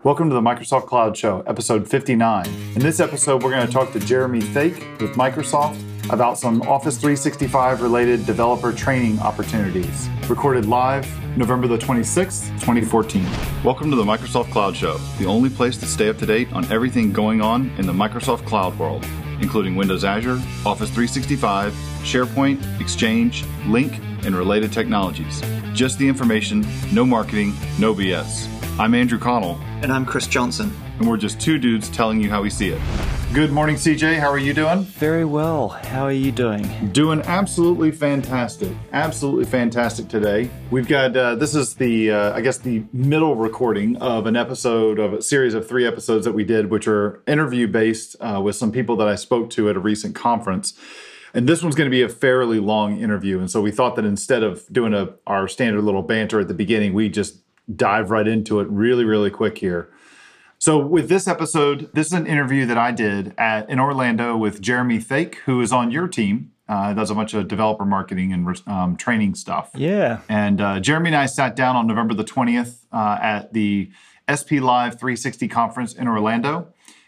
Welcome to the Microsoft Cloud Show, episode 59. In this episode, we're going to talk to Jeremy Thake with Microsoft about some Office 365 related developer training opportunities. Recorded live November the 26th, 2014. Welcome to the Microsoft Cloud Show, the only place to stay up to date on everything going on in the Microsoft Cloud world, including Windows Azure, Office 365, SharePoint, Exchange, Lync, and related technologies. Just the information, no marketing, no BS. I'm Andrew Connell. And I'm Chris Johnson. And we're just two dudes telling you how we see it. Good morning, CJ. How are you doing? Very well. How are you doing? Doing absolutely fantastic. Absolutely fantastic today. We've got, this is the, the middle recording of an episode of a series of 3 episodes that we did, which are interview-based with some people that I spoke to at a recent conference. And this one's going to be a fairly long interview. And so we thought that instead of doing our standard little banter at the beginning, we just dive right into it really, really quick here. So with this episode, this is an interview that I did in Orlando with Jeremy Thake, who is on your team. Does a bunch of developer marketing and training stuff. Yeah. And Jeremy and I sat down on November the 20th at the SP Live 360 conference in Orlando.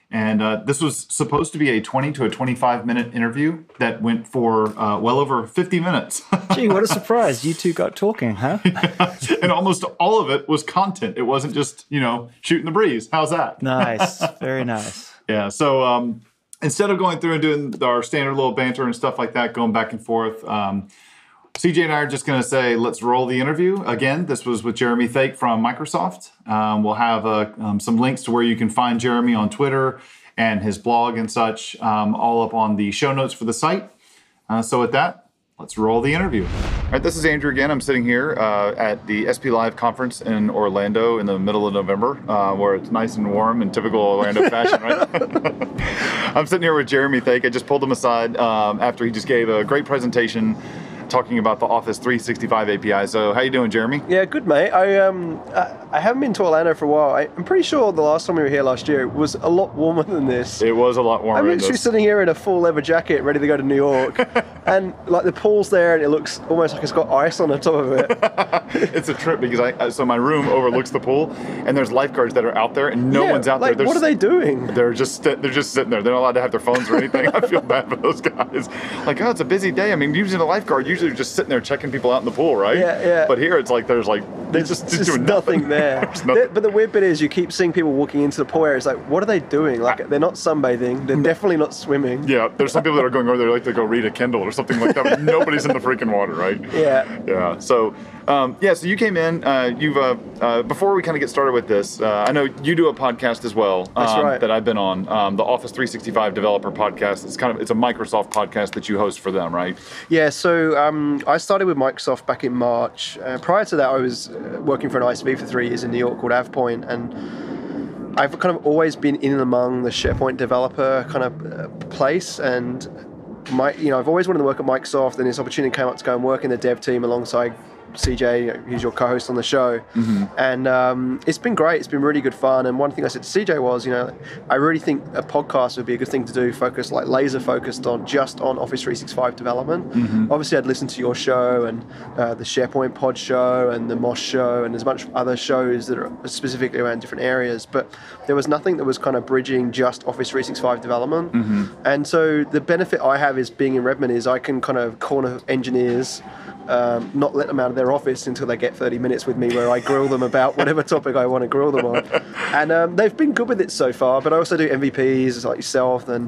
And this was supposed to be a 20 to a 25-minute interview that went for well over 50 minutes. Gee, what a surprise. You two got talking, huh? Yeah. And almost all of it was content. It wasn't just, shooting the breeze. How's that? Nice. Very nice. Yeah. So instead of going through and doing our standard little banter and stuff like that, going back and forth, CJ and I are just going to say, let's roll the interview. Again, this was with Jeremy Thake from Microsoft. We'll have some links to where you can find Jeremy on Twitter and his blog and such, all up on the show notes for the site. So with that, let's roll the interview. All right, this is Andrew again. I'm sitting here at the SP Live conference in Orlando in the middle of November, where it's nice and warm in typical Orlando fashion, right? I'm sitting here with Jeremy Thake. I just pulled him aside after he just gave a great presentation talking about the Office 365 API. So how you doing, Jeremy? Yeah, good, mate. I haven't been to Orlando for a while. I'm pretty sure the last time we were here last year it was a lot warmer than this. It was a lot warmer. I'm literally sitting here in a full leather jacket, ready to go to New York, and like the pool's there, and it looks almost like it's got ice on the top of it. It's a trip because so my room overlooks the pool, and there's lifeguards that are out there, and no one's out there. What are they doing? They're just sitting there. They're not allowed to have their phones or anything. I feel bad for those guys. Like, it's a busy day. I mean, usually a lifeguard usually just sitting there checking people out in the pool, right? Yeah. But here it's like there's just doing nothing there. But the weird bit is you keep seeing people walking into the pool area. It's like, what are they doing? Like, they're not sunbathing. They're definitely not swimming. Yeah, there's some people that are going over there like to go read a Kindle or something like that, but nobody's in the freaking water, right? Yeah. So, so you came in. Before we kind of get started with this, I know you do a podcast as well. That's right. That I've been on, the Office 365 Developer Podcast. It's a Microsoft podcast that you host for them, right? Yeah. So I started with Microsoft back in March. Prior to that, I was working for an ISV for 3 years in New York called AvePoint, and I've kind of always been in and among the SharePoint developer kind of place, and I've always wanted to work at Microsoft, and this opportunity came up to go and work in the dev team alongside CJ, who's your co-host on the show. Mm-hmm. And it's been great. It's been really good fun. And one thing I said to CJ was, I really think a podcast would be a good thing to do, laser focused on Office 365 development. Mm-hmm. Obviously, I'd listen to your show and the SharePoint Pod show and the Mosh show, and there's a bunch of other shows that are specifically around different areas. But there was nothing that was kind of bridging just Office 365 development. Mm-hmm. And so the benefit I have is being in Redmond is I can kind of corner engineers, not let them out of their office until they get 30 minutes with me where I grill them about whatever topic I want to grill them on. And they've been good with it so far, but I also do MVPs like yourself and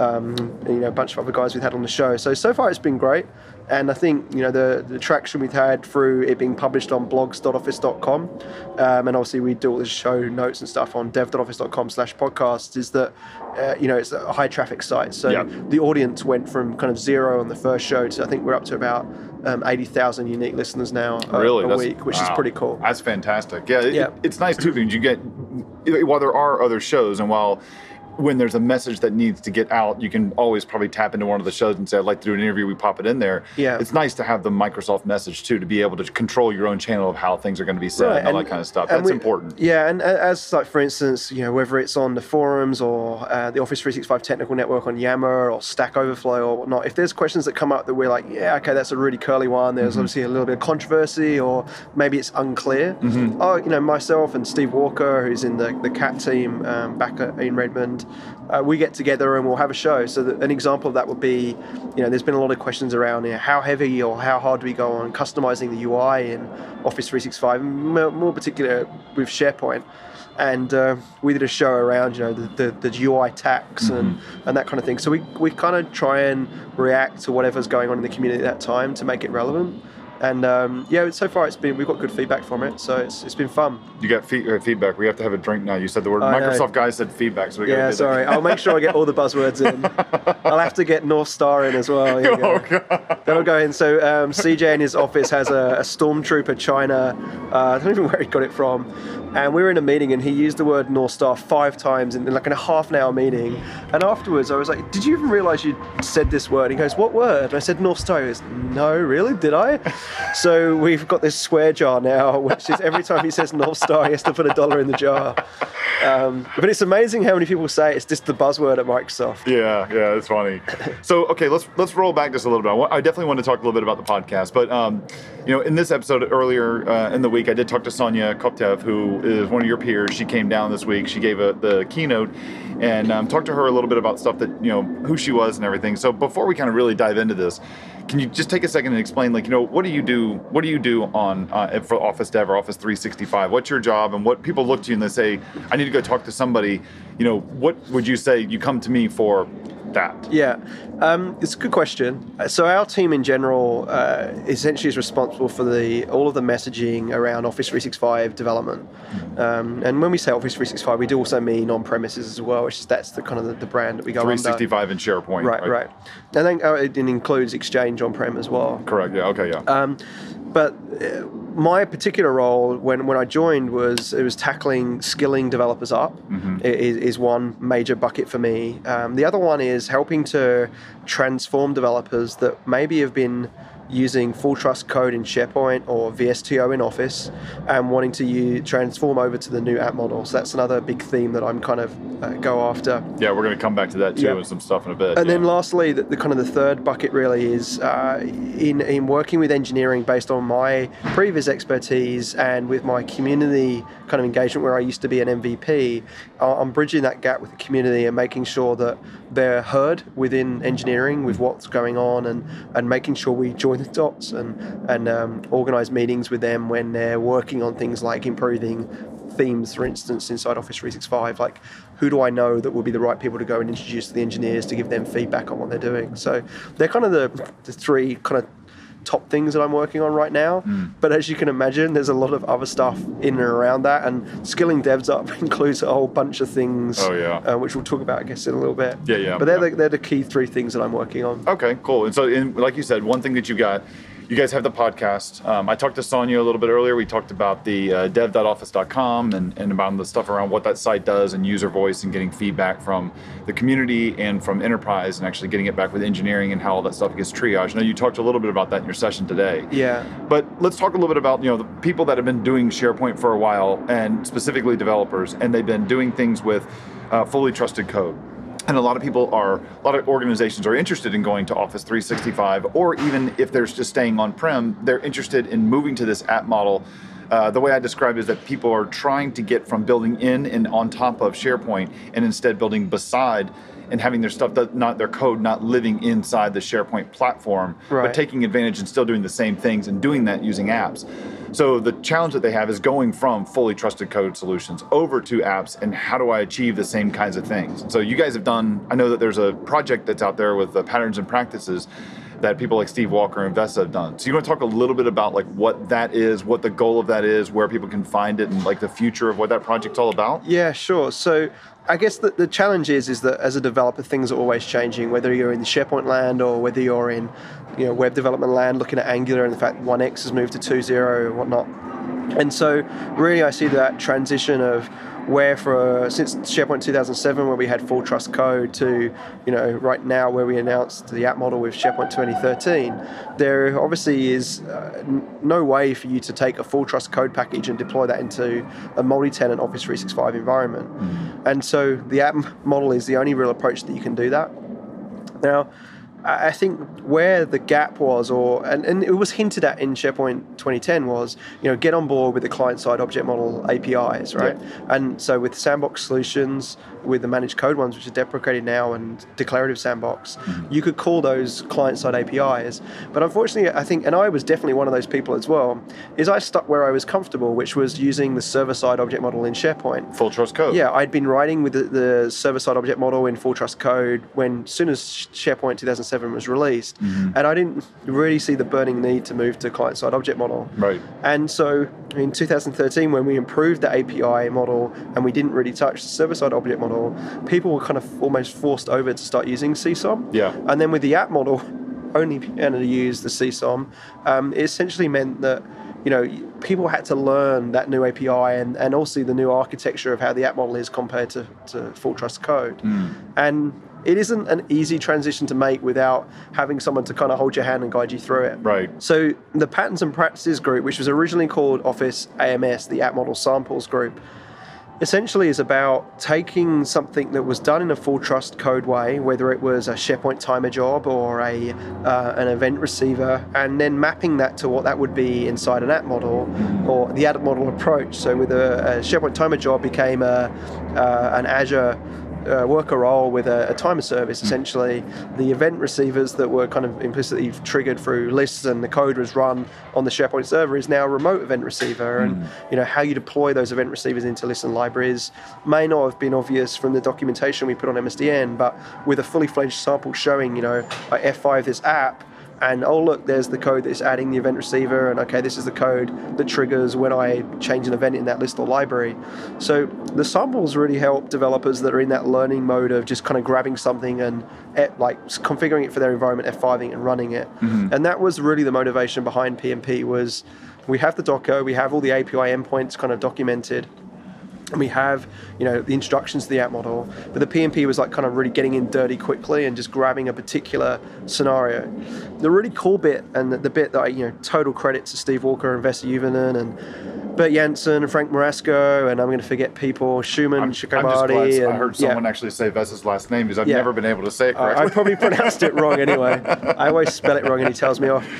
a bunch of other guys we've had on the show. So far it's been great. And I think, the traction we've had through it being published on blogs.office.com, and obviously we do all the show notes and stuff on dev.office.com/podcasts, is that, it's a high traffic site. So The audience went from kind of 0 on the first show to I think we're up to about 80,000 unique listeners now a week, which is pretty cool. That's fantastic. Yeah, it's nice too because you get, while there are other shows and while when there's a message that needs to get out, you can always probably tap into one of the shows and say, I'd like to do an interview, we pop it in there. Yeah. It's nice to have the Microsoft message too, to be able to control your own channel of how things are going to be said and all that kind of stuff. That's important. Yeah, and as like, for instance, whether it's on the forums or the Office 365 technical network on Yammer or Stack Overflow or whatnot, if there's questions that come up that we're like, yeah, okay, that's a really curly one, there's obviously a little bit of controversy or maybe it's unclear. Myself and Steve Walker, who's in the CAT team back in Redmond, we get together and we'll have a show. So an example of that would be, there's been a lot of questions around how heavy or how hard do we go on customizing the UI in Office 365, more particular with SharePoint. And we did a show around, the UI tax and that kind of thing. So we kind of try and react to whatever's going on in the community at that time to make it relevant. And so far we've got good feedback from it, so it's been fun. You got feedback. We have to have a drink now. You said the word. Microsoft guys said feedback, so we got to do sorry. I'll make sure I get all the buzzwords in. I'll have to get North Star in as well. Here we go. God. That'll go in. So CJ in his office has a Stormtrooper China. I don't even know where he got it from. And we were in a meeting and he used the word North Star 5 times in like a half an hour meeting. And afterwards I was like, did you even realize you said this word? He goes, what word? And I said North Star. He goes, no, really? Did I? So we've got this swear jar now, which is every time he says North Star, he has to put $1 in the jar. But it's amazing how many people say it's just the buzzword at Microsoft. Yeah, it's funny. So, okay, let's roll back just a little bit. I definitely want to talk a little bit about the podcast, but in this episode earlier in the week, I did talk to Sonia Koptev, who is one of your peers. She came down this week. She gave the keynote and talked to her a little bit about stuff that, who she was and everything. So before we kind of really dive into this, can you just take a second and explain, what do you do on for Office Dev or Office 365? What's your job, and what people look to you and they say, I need to go talk to somebody. What would you say you come to me for that? Yeah, it's a good question. So our team in general essentially is responsible for all of the messaging around Office 365 development. And when we say Office 365, we do also mean on-premises as well, that's the kind of the brand that we go 365 and SharePoint. Right. And then it includes Exchange on-prem as well. Correct, yeah, okay, yeah. But my particular role when I joined was tackling skilling developers up is one major bucket for me. The other one is helping to transform developers that maybe have been using full trust code in SharePoint or VSTO in Office and wanting to transform over to the new app model. So that's another big theme that I'm kind of go after. Yeah, we're going to come back to that too and some stuff in a bit. And then lastly, the kind of the third bucket really is in working with engineering based on my previous expertise and with my community kind of engagement where I used to be an MVP. I'm bridging that gap with the community and making sure that they're heard within engineering with what's going on and making sure we join the dots and organize meetings with them when they're working on things like improving themes, for instance, inside Office 365. Like, who do I know that will be the right people to go and introduce to the engineers to give them feedback on what they're doing? So they're kind of the three kind of top things that I'm working on right now. But as you can imagine, there's a lot of other stuff in and around that, and skilling devs up includes a whole bunch of things, which we'll talk about, I guess, in a little bit. Yeah. But they're the key 3 things that I'm working on. Okay, cool. And so, like you said, one thing that you guys have the podcast. I talked to Sonia a little bit earlier. We talked about the dev.office.com and about the stuff around what that site does and user voice and getting feedback from the community and from enterprise and actually getting it back with engineering and how all that stuff gets triaged. I know you talked a little bit about that in your session today. Yeah. But let's talk a little bit about the people that have been doing SharePoint for a while, and specifically developers, and they've been doing things with fully trusted code. And a lot of organizations are interested in going to Office 365, or even if they're just staying on-prem, they're interested in moving to this app model. The way I describe it is that people are trying to get from building in and on top of SharePoint and instead building beside and having their stuff, their code not living inside the SharePoint platform, but taking advantage and still doing the same things and doing that using apps. So the challenge that they have is going from fully trusted code solutions over to apps, and how do I achieve the same kinds of things? And so you guys have done, I know that there's a project that's out there with the patterns and practices that people like Steve Walker and Vesa have done. So you want to talk a little bit about like what that is, what the goal of that is, where people can find it, and like the future of what that project's all about? Yeah, sure. So I guess the challenge is that as a developer, things are always changing, whether you're in the SharePoint land or whether you're in web development land, looking at Angular and the fact 1X has moved to 2.0 and whatnot. And so really I see that transition of where since SharePoint 2007, where we had full trust code, to right now where we announced the app model with SharePoint 2013, there obviously is no way for you to take a full trust code package and deploy that into a multi-tenant Office 365 environment. And so the app model is the only real approach that you can do that. Now, I think where the gap was, and it was hinted at in SharePoint 2010, was get on board with the client-side object model APIs, right? Yeah. And so with Sandbox solutions, with the managed code ones, which are deprecated now, and declarative Sandbox, you could call those client-side APIs. But unfortunately, I think, and I was definitely one of those people as well, is I stuck where I was comfortable, which was using the server-side object model in SharePoint. Full trust code. Yeah, I'd been writing with the server-side object model in full trust code as soon as SharePoint 2007 was released, and I didn't really see the burning need to move to client-side object model. Right. And so in 2013, when we improved the API model and we didn't really touch the server-side object model, people were kind of almost forced over to start using CSOM. Yeah. And then with the app model, only being able to use the CSOM, it essentially meant that people had to learn that new API and also the new architecture of how the app model is compared to full trust code. And it isn't an easy transition to make without having someone to kind of hold your hand and guide you through it. Right. So the Patterns and Practices group, which was originally called Office AMS, the App Model Samples group, essentially is about taking something that was done in a full trust code way, whether it was a SharePoint timer job or an event receiver, and then mapping that to what that would be inside an app model or the app model approach. So with a SharePoint timer job became an Azure worker role with a timer service, essentially. The event receivers that were kind of implicitly triggered through lists and the code was run on the SharePoint server is now a remote event receiver. And how you deploy those event receivers into lists and libraries may not have been obvious from the documentation we put on MSDN, but with a fully fledged sample showing, like F5 this app, and oh look, there's the code that's adding the event receiver, and okay, this is the code that triggers when I change an event in that list or library. So the samples really help developers that are in that learning mode of just kind of grabbing something and configuring it for their environment, F5ing and running it. And that was really the motivation behind PnP. Was we have the Docker, we have all the API endpoints kind of documented, and we have, the introductions to the app model, but the PnP was like kind of really getting in dirty quickly and just grabbing a particular scenario. The really cool bit, and the bit that total credit to Steve Walker and Vesa Juvonen and Bert Janssen and Frank Marasco, and I'm going to forget people, Schumann, Chakrabarty. I heard someone actually say Vesa's last name because I've never been able to say it correctly. I probably pronounced it wrong anyway. I always spell it wrong and he tells me off.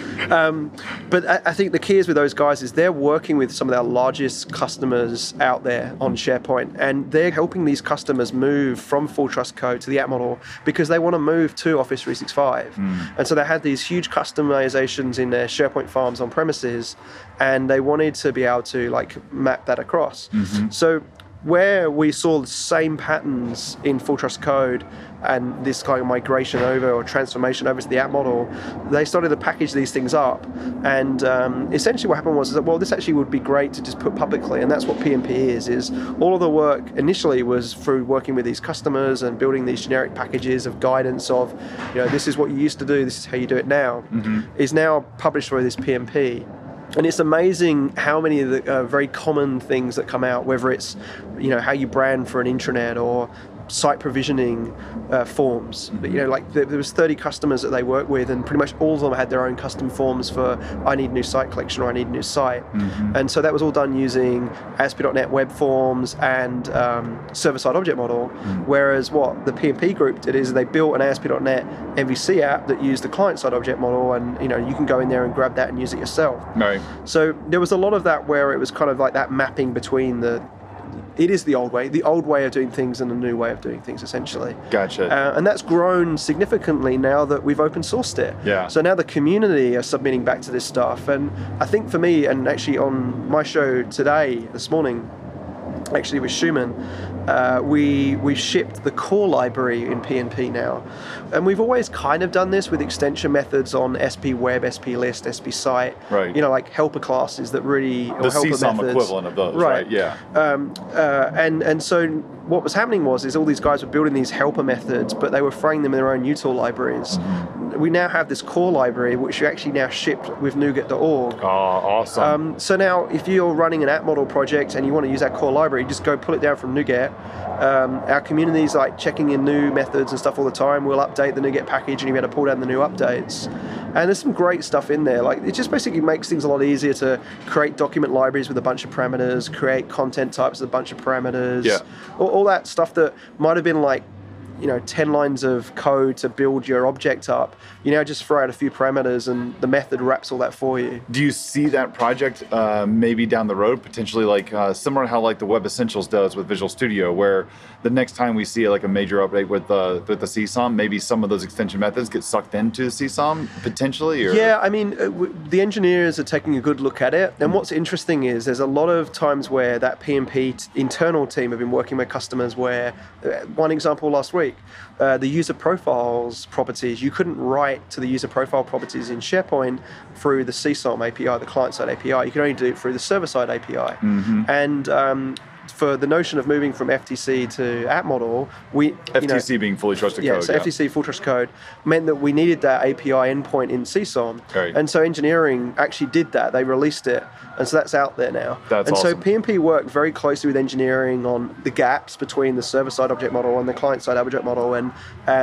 But I think the key is with those guys is they're working with some of our largest customers out there on SharePoint, and they're helping these customers move from full trust code to the app model because they want to move to Office 365. And so they had these huge customizations in their SharePoint farms on premises, and they wanted to be able to map that across. So where we saw the same patterns in full trust code and this kind of migration over or transformation over to the app model, they started to package these things up. And essentially what happened was that, well, this actually would be great to just put publicly, and that's what PnP is all of the work initially was through working with these customers and building these generic packages of guidance of, this is what you used to do, this is how you do it now, is now published through this PnP. And it's amazing how many of the very common things that come out, whether it's, how you brand for an intranet or site provisioning forms. But, there was 30 customers that they work with, and pretty much all of them had their own custom forms for I need new site collection or I need a new site. And so that was all done using ASP.NET Web Forms and server-side object model. Whereas what the PnP group did is they built an ASP.NET MVC app that used the client-side object model, and you can go in there and grab that and use it yourself. Right. So there was a lot of that where it was kind of like that mapping between it is the old way of doing things and the new way of doing things, essentially. Gotcha. And that's grown significantly now that we've open sourced it. Yeah. So now the community are submitting back to this stuff. And I think for me, and actually on my show today, this morning, actually with Schumann, we've shipped the core library in PNP now. And we've always kind of done this with extension methods on SP Web, SP List, SP Site. Right. You know, like helper classes that really... The CSOM equivalent of those, right? Yeah. And so what was happening is all these guys were building these helper methods, but they were throwing them in their own util libraries. Mm-hmm. We now have this core library, which we actually now shipped with NuGet.org. Oh, awesome. So now, if you're running an app model project and you want to use that core library, just go pull it down from NuGet. Our community is like checking in new methods and stuff all the time. We'll update the NuGet package and you'll be able to pull down the new updates. And there's some great stuff in there. Like, it just basically makes things a lot easier to create document libraries with a bunch of parameters, create content types with a bunch of parameters. Yeah. All that stuff that might have been like, 10 lines of code to build your object up. You now just throw out a few parameters and the method wraps all that for you. Do you see that project maybe down the road, potentially like similar to how like the Web Essentials does with Visual Studio, where the next time we see like a major update with the CSOM, maybe some of those extension methods get sucked into the CSOM potentially? Or? Yeah, I mean, the engineers are taking a good look at it. And what's interesting is there's a lot of times where that PNP internal team have been working with customers where, one example last week, the user profiles properties, you couldn't write to the user profile properties in SharePoint through the CSOM API, the client-side API. You can only do it through the server-side API. Mm-hmm. And for the notion of moving from FTC to app model, FTC being fully trusted code. So FTC full trust code meant that we needed that API endpoint in CSOM. Right. And so engineering actually did that. They released it. And so that's out there now. That's and awesome. So PNP worked very closely with engineering on the gaps between the server-side object model and the client-side object model, and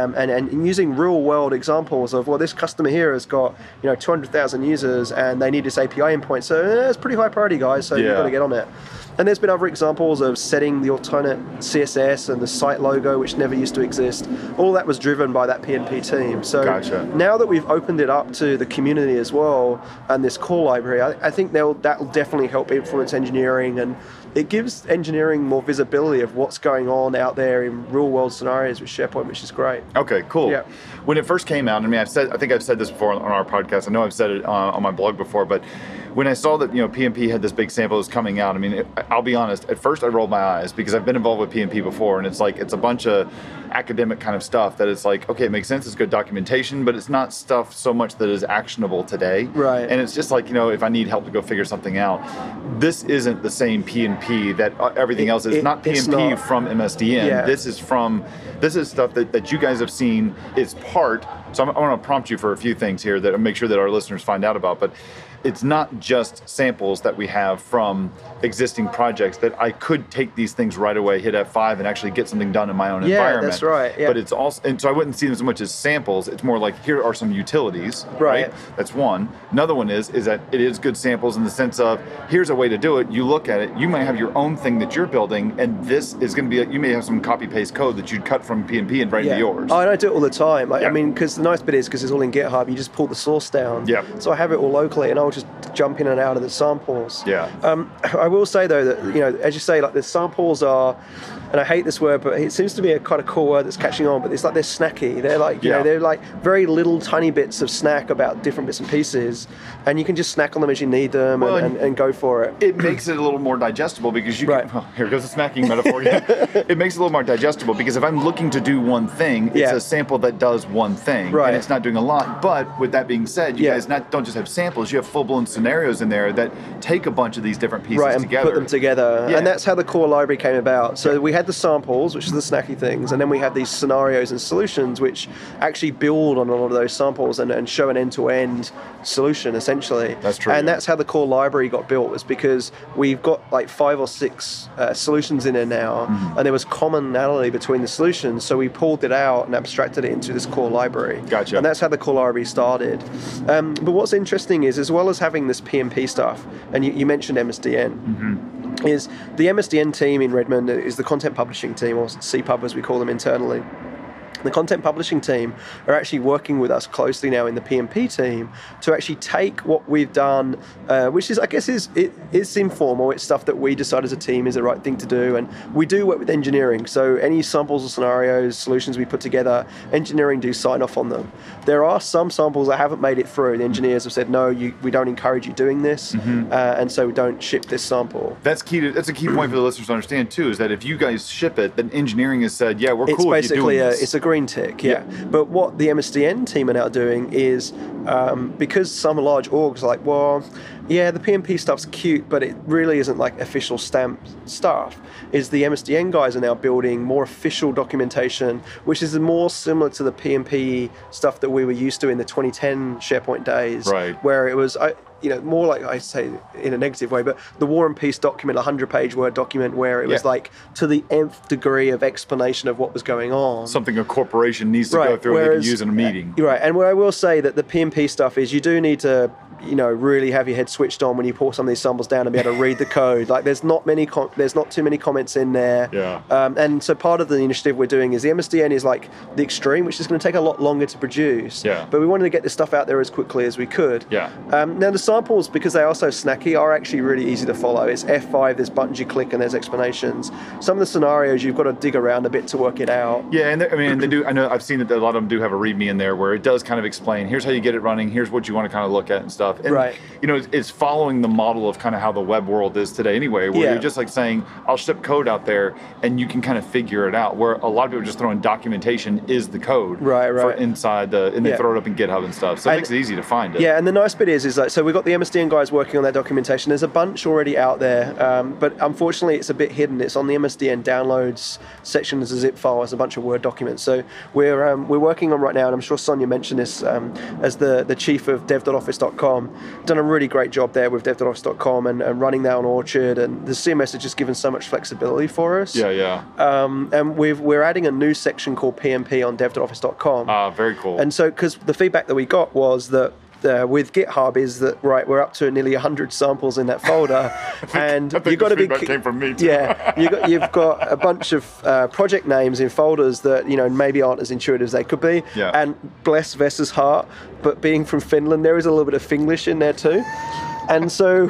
using real-world examples of, well, this customer here has got 200,000 users and they need this API endpoint. So it's pretty high priority, guys. So you've got to get on it. And there's been other examples of setting the alternate CSS and the site logo, which never used to exist. All that was driven by that PNP team. So now that we've opened it up to the community as well, and this core library, I think that will definitely help influence engineering, and it gives engineering more visibility of what's going on out there in real-world scenarios with SharePoint, which is great. Okay, cool. Yeah. When it first came out, I mean, I think I've said this before on our podcast. I know I've said it on my blog before, but when I saw that PNP had this big sample that was coming out, I mean, I'll be honest. At first, I rolled my eyes because I've been involved with PNP before, and it's a bunch of academic kind of stuff that it's like, okay, it makes sense. It's good documentation, but it's not stuff so much that is actionable today. Right. And it's just like, if I need help to go figure something out, this isn't the same PNP that everything else is. Not PNP from MSDN. Yeah. This is stuff that you guys have seen. It's part. So I want to prompt you for a few things here that make sure that our listeners find out about. But it's not just samples that we have from existing projects that I could take these things right away, hit F5, and actually get something done in my own environment. Yeah, that's right. Yeah. But it's also, and so I wouldn't see them so much as samples. It's more like, here are some utilities, right? That's one. Another one is that it is good samples in the sense of, here's a way to do it. You look at it, you might have your own thing that you're building, and this is going to be, you may have some copy-paste code that you'd cut from PNP and write into yours. Oh, and I do it all the time. I mean, because the nice bit is, because it's all in GitHub, you just pull the source down. Yeah. So I have it all locally, and I'll just jump in and out of the samples. Yeah. I will say though that as you say, like the samples are, and I hate this word, but it seems to be a kind of cool word that's catching on. But it's like they're snacky. They're like they're like very little tiny bits of snack about different bits and pieces, and you can just snack on them as you need them and go for it. It makes it a little more digestible because you can, here goes the snacking metaphor again. It makes it a little more digestible because if I'm looking to do one thing, it's a sample that does one thing, and it's not doing a lot. But with that being said, you guys don't just have samples; you have full-blown scenarios in there that take a bunch of these different pieces and together. Put them together. Yeah. And that's how the core library came about. So we had the samples, which are the snacky things, and then we have these scenarios and solutions which actually build on a lot of those samples and show an end-to-end solution, essentially. That's true. And that's how the core library got built, was because we've got like 5 or 6 solutions in there now, and there was commonality between the solutions, so we pulled it out and abstracted it into this core library. Gotcha. And that's how the core library started. But what's interesting is, as well as having this PNP stuff, and you mentioned MSDN, is the MSDN team in Redmond is the content publishing team, or CPub as we call them internally. The content publishing team are actually working with us closely now in the PMP team to actually take what we've done, which is, I guess, it's informal. It's stuff that we decide as a team is the right thing to do. And we do work with engineering. So any samples or scenarios, solutions we put together, engineering do sign off on them. There are some samples that haven't made it through. The engineers have said, no, we don't encourage you doing this. And so we don't ship this sample. That's key. That's a key point for the listeners to understand, too, is that if you guys ship it, then engineering has said, yeah, we're cool with you doing this. It's a green tick, yeah. But what the MSDN team are now doing is, because some large orgs are like, well, yeah, the PMP stuff's cute, but it really isn't like official stamp stuff, is the MSDN guys are now building more official documentation, which is more similar to the PMP stuff that we were used to in the 2010 SharePoint days, right, where it was... more like I say in a negative way, but the War and Peace document, 100-page Word document, where it was like to the nth degree of explanation of what was going on. Something a corporation needs to go through and they can use in a meeting. Right, and where I will say that the PMP stuff is you do need to, really have your head switched on when you pull some of these samples down and be able to read the code. Like there's not too many comments in there. Yeah. And so part of the initiative we're doing is the MSDN is like the extreme, which is going to take a lot longer to produce. Yeah. But we wanted to get this stuff out there as quickly as we could. Yeah. Now the samples, because they are so snacky, are actually really easy to follow. It's F5, there's buttons you click, and there's explanations. Some of the scenarios you've got to dig around a bit to work it out. Yeah, and they do. I know I've seen that a lot of them do have a README in there where it does kind of explain. Here's how you get it running. Here's what you want to kind of look at and stuff. And, right. It's following the model of kind of how the web world is today anyway, where you're just like saying, I'll ship code out there, and you can kind of figure it out. Where a lot of people just throw in documentation is the code for inside and they throw it up in GitHub and stuff. So it makes it easy to find it. Yeah, and the nice bit is like, so we've got the MSDN guys working on that documentation. There's a bunch already out there, but unfortunately it's a bit hidden. It's on the MSDN downloads section as a zip file, as a bunch of Word documents. So we're working on right now, and I'm sure Sonia mentioned this as the chief of dev.office.com, done a really great job there with dev.office.com and running that on Orchard, and the CMS has just given so much flexibility for us. And we're adding a new section called PMP on dev.office.com. Very cool. And so, because the feedback that we got was that with GitHub is that we're up to nearly 100 samples in that folder, and you've got to be came from me too. Yeah, you've got a bunch of project names in folders that maybe aren't as intuitive as they could be. Yeah. And bless Vessa's heart, but being from Finland, there is a little bit of Finglish in there too. And so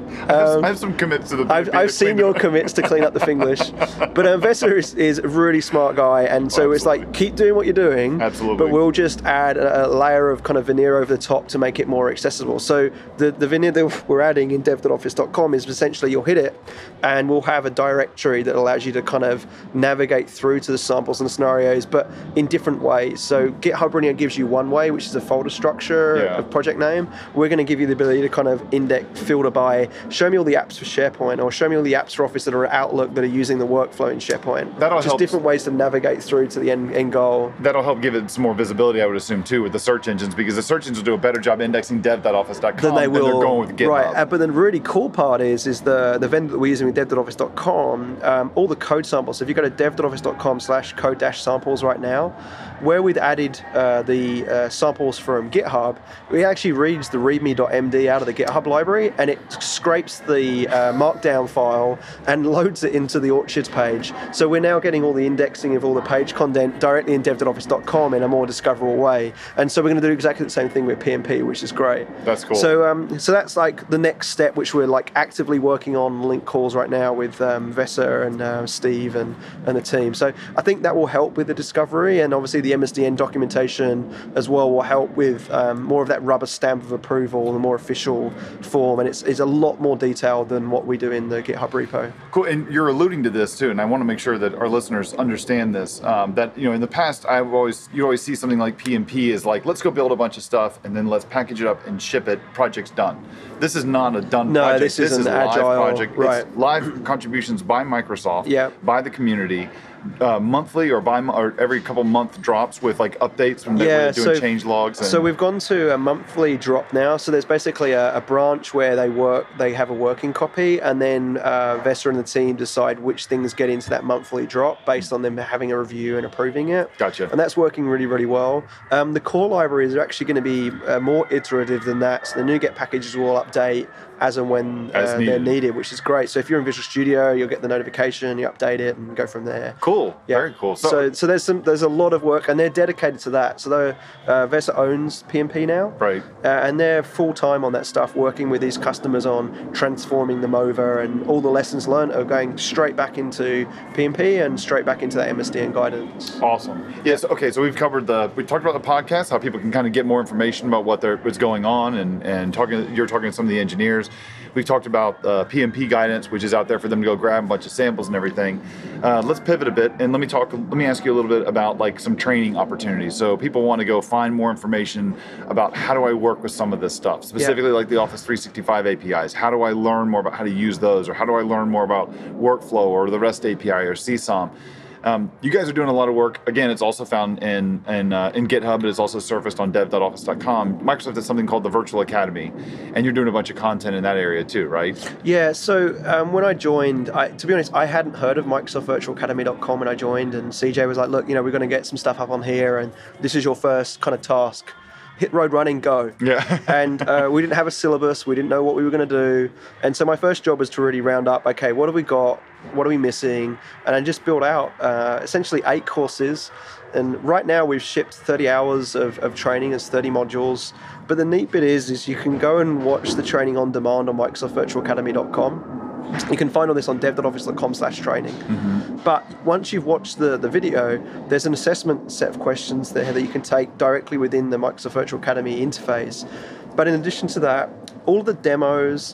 I have some commits to the I've seen your commits to clean up the Finglish, but Vessa is a really smart guy, and so it's like, keep doing what you're doing. Absolutely. But we'll just add a layer of kind of veneer over the top to make it more accessible. So the veneer that we're adding in dev.office.com is essentially you'll hit it, and we'll have a directory that allows you to kind of navigate through to the samples and the scenarios, but in different ways. So GitHub Linear gives you one way, which is a folder structure, a project name. We're going to give you the ability to kind of filter by, show me all the apps for SharePoint, or show me all the apps for Office that are at Outlook that are using the workflow in SharePoint. That'll help. Different ways to navigate through to the end goal. That'll help give it some more visibility, I would assume, too, with the search engines, because the search engines will do a better job indexing dev.office.com than they're going with GitHub. Right, but the really cool part is the vendor that we're using with dev.office.com, all the code samples. So if you go to dev.office.com/code-samples right now, where we'd added the samples from GitHub, it actually reads the readme.md out of the GitHub library, and it scrapes the markdown file and loads it into the Orchards page. So we're now getting all the indexing of all the page content directly in dev.office.com in a more discoverable way. And so we're going to do exactly the same thing with PMP, which is great. That's cool. So that's like the next step, which we're like actively working on link calls right now with Vessa and Steve and the team. So I think that will help with the discovery, and obviously the MSDN documentation as well will help with more of that rubber stamp of approval, the more official form, and it's a lot more detailed than what we do in the GitHub repo. Cool, and you're alluding to this too, and I want to make sure that our listeners understand this. That in the past, you always see something like PMP is like, let's go build a bunch of stuff and then let's package it up and ship it. Project's done. This is not a done project. No, this is an live agile project. right. It's live contributions by Microsoft, by the community. Monthly or every couple month drops with like updates from doing change logs. So we've gone to a monthly drop now. So there's basically a branch where they have a working copy, and then Vessa and the team decide which things get into that monthly drop based on them having a review and approving it. Gotcha. And that's working really, really well. The core libraries are actually going to be more iterative than that. So the NuGet packages will update as and when they're needed, which is great. So if you're in Visual Studio, you'll get the notification, you update it, and go from there. Cool. Cool. Yeah. Very cool. So there's a lot of work, and they're dedicated to that. So Vesa owns PMP now, Right. And they're full time on that stuff, working with these customers on transforming them over, and all the lessons learned are going straight back into PMP and straight back into that MSDN guidance. Awesome. Yes. Okay. So we talked about the podcast, how people can kind of get more information about what's going on, and you're talking to some of the engineers. We've talked about PMP guidance, which is out there for them to go grab a bunch of samples and everything. Let's pivot a bit, and let me ask you a little bit about like some training opportunities. So people want to go find more information about how do I work with some of this stuff, specifically like the Office 365 APIs. How do I learn more about how to use those, or how do I learn more about workflow or the REST API or CSOM? You guys are doing a lot of work. Again, it's also found in GitHub, but it's also surfaced on dev.office.com. Microsoft has something called the Virtual Academy, and you're doing a bunch of content in that area too, right? Yeah, so when I joined, to be honest, I hadn't heard of MicrosoftVirtualAcademy.com when I joined, and CJ was like, look, we're going to get some stuff up on here, and this is your first kind of task. Hit road running, go. Yeah. And we didn't have a syllabus. We didn't know what we were going to do. And so my first job was to really round up, okay, what have we got? What are we missing? And I just built out essentially 8 courses. And right now we've shipped 30 hours of training as 30 modules. But the neat bit is you can go and watch the training on demand on MicrosoftVirtualAcademy.com. You can find all this on dev.office.com/training. Mm-hmm. But once you've watched the video, there's an assessment set of questions there that you can take directly within the Microsoft Virtual Academy interface. But in addition to that, all of the demos,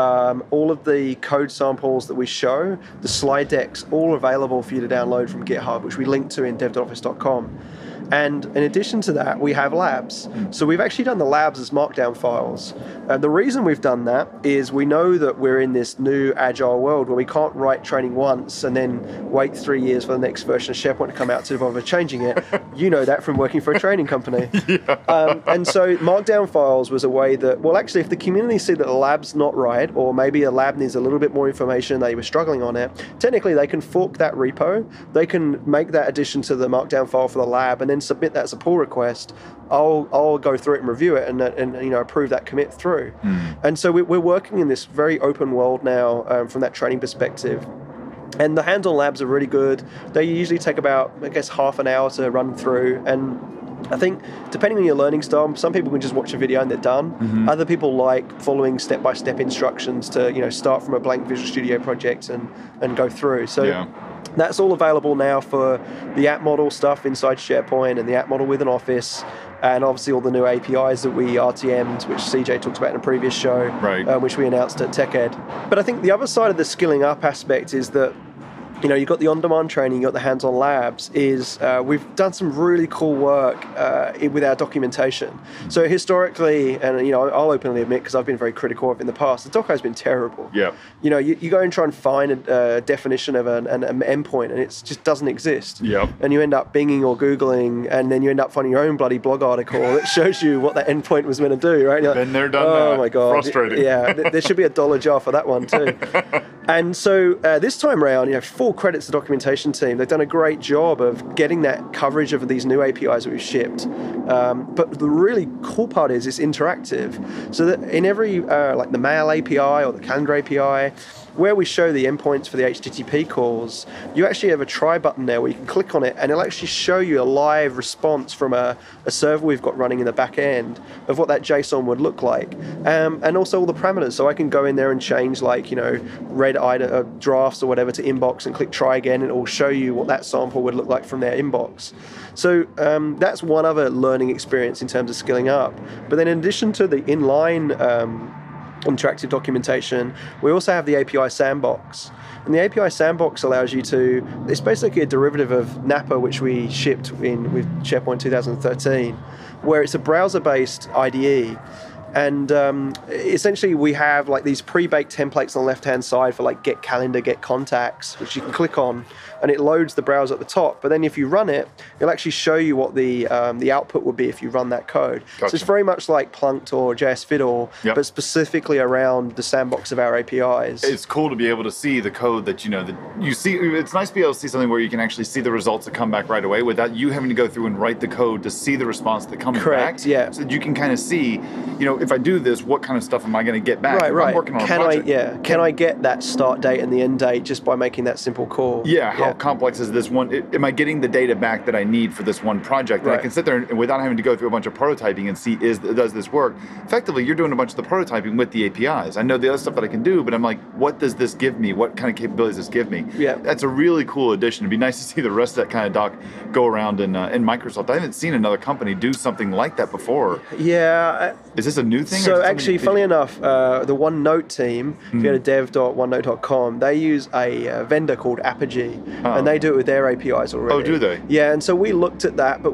all of the code samples that we show, the slide decks, all available for you to download from GitHub, which we link to in dev.office.com. And in addition to that, we have labs. So we've actually done the labs as markdown files. And the reason we've done that is we know that we're in this new agile world where we can't write training once and then wait 3 years for the next version of SharePoint to come out to bother changing it. You know that from working for a training company. Yeah. And so markdown files was a way that, well, actually, if the community see that the lab's not right, or maybe a lab needs a little bit more information, they were struggling on it, technically they can fork that repo, they can make that addition to the markdown file for the lab, and then submit that as a pull request. I'll go through it and review it and approve that commit through. And so we're working in this very open world now from that training perspective. And the hands-on labs are really good. They usually take about, I guess, half an hour to run through. And I think, depending on your learning style, some people can just watch a video and they're done. Mm-hmm. Other people like following step-by-step instructions to, start from a blank Visual Studio project and go through. So that's all available now for the app model stuff inside SharePoint and the app model within Office, and obviously all the new APIs that we RTM'd, which CJ talked about in a previous show, right. Which we announced at TechEd. But I think the other side of the skilling up aspect is that you've got the on-demand training, you've got the hands-on labs, we've done some really cool work with our documentation. So historically, and I'll openly admit, because I've been very critical of it in the past, the doc has been terrible. Yeah. You go and try and find a definition of an endpoint, and it just doesn't exist. Yep. And you end up binging or Googling, and then you end up finding your own bloody blog article that shows you what that endpoint was meant to do, right? You're like, been there, done that. Oh my God. Frustrating. Yeah, there should be a $1 jar for that one too. And so this time around, full credits to the documentation team. They've done a great job of getting that coverage of these new APIs that we've shipped. But the really cool part is it's interactive. So that in every, like the Mail API or the Calendar API, where we show the endpoints for the HTTP calls, you actually have a try button there where you can click on it and it'll actually show you a live response from a server we've got running in the back end of what that JSON would look like. And also all the parameters. So I can go in there and change red drafts or whatever to inbox and click try again, and it will show you what that sample would look like from their inbox. So that's one other learning experience in terms of skilling up. But then in addition to the inline interactive documentation, we also have the API sandbox. And the API sandbox allows you it's basically a derivative of Napa, which we shipped with SharePoint 2013, where it's a browser-based IDE. And essentially we have these pre-baked templates on the left-hand side for get calendar, get contacts, which you can click on, and it loads the browser at the top. But then if you run it, it'll actually show you what the output would be if you run that code. Gotcha. So it's very much like Plunked or JS Fiddle, but specifically around the sandbox of our APIs. It's cool to be able to see the code that you see. It's nice to be able to see something where you can actually see the results that come back right away without you having to go through and write the code to see the response that comes back. Yeah. So that you can kind of see, if I do this, what kind of stuff am I going to get back? Right, If right. I'm working on a Can project. Can I get that start date and the end date just by making that simple call? Yeah, how complex is this one? Am I getting the data back that I need for this one project? And I Right. can sit there and without having to go through a bunch of prototyping and see does this work? Effectively, you're doing a bunch of the prototyping with the APIs. I know the other stuff that I can do, but I'm like, what does this give me? What kind of capabilities does this give me? Yeah. That's a really cool addition. It'd be nice to see the rest of that kind of doc go around in Microsoft. I haven't seen another company do something like that before. Yeah. Is this a new thing? or is So it something actually, that- funnily enough, the OneNote team, if you go to dev.onenote.com, they use a vendor called Apogee, and they do it with their APIs already. Oh, do they? Yeah, and so we looked at that, but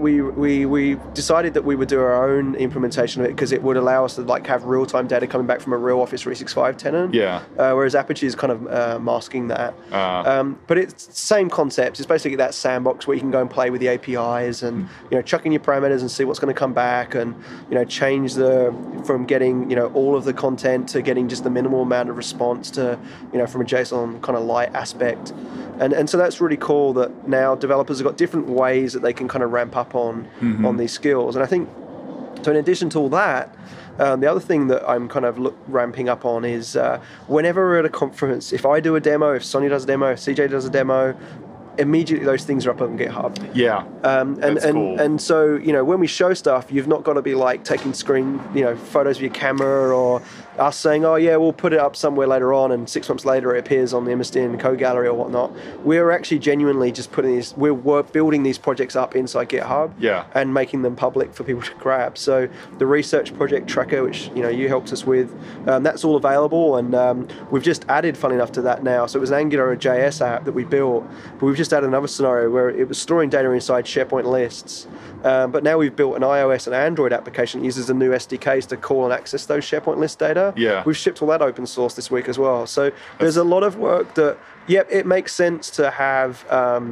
we decided that we would do our own implementation of it because it would allow us to like have real-time data coming back from a real Office 365 tenant. Yeah. Whereas Apogee is kind of masking that. But it's the same concept. It's basically that sandbox where you can go and play with the APIs and chuck in your parameters and see what's going to come back, and change from getting all of the content to getting just the minimal amount of response to from a JSON kind of light aspect, and so that's really cool that now developers have got different ways that they can kind of ramp up on these skills. And I think so in addition to all that, the other thing that I'm kind of ramping up on is whenever we're at a conference, if I do a demo, if Sonia does a demo, if CJ does a demo, immediately those things are up on GitHub. Yeah. That's cool. And so when we show stuff, you've not got to be like taking photos of your camera, or us saying, oh yeah, we'll put it up somewhere later on, and 6 months later it appears on the MSDN code gallery or whatnot. We're actually genuinely just we're building these projects up inside GitHub, and making them public for people to grab. So the research project tracker, which you helped us with, that's all available, and we've just added, funny enough, to that now. So it was an Angular JS app that we built, but we've just added another scenario where it was storing data inside SharePoint lists. But now we've built an iOS and Android application that uses the new SDKs to call and access those SharePoint list data. Yeah. We've shipped all that open source this week as well. So there's a lot of work that, it makes sense to have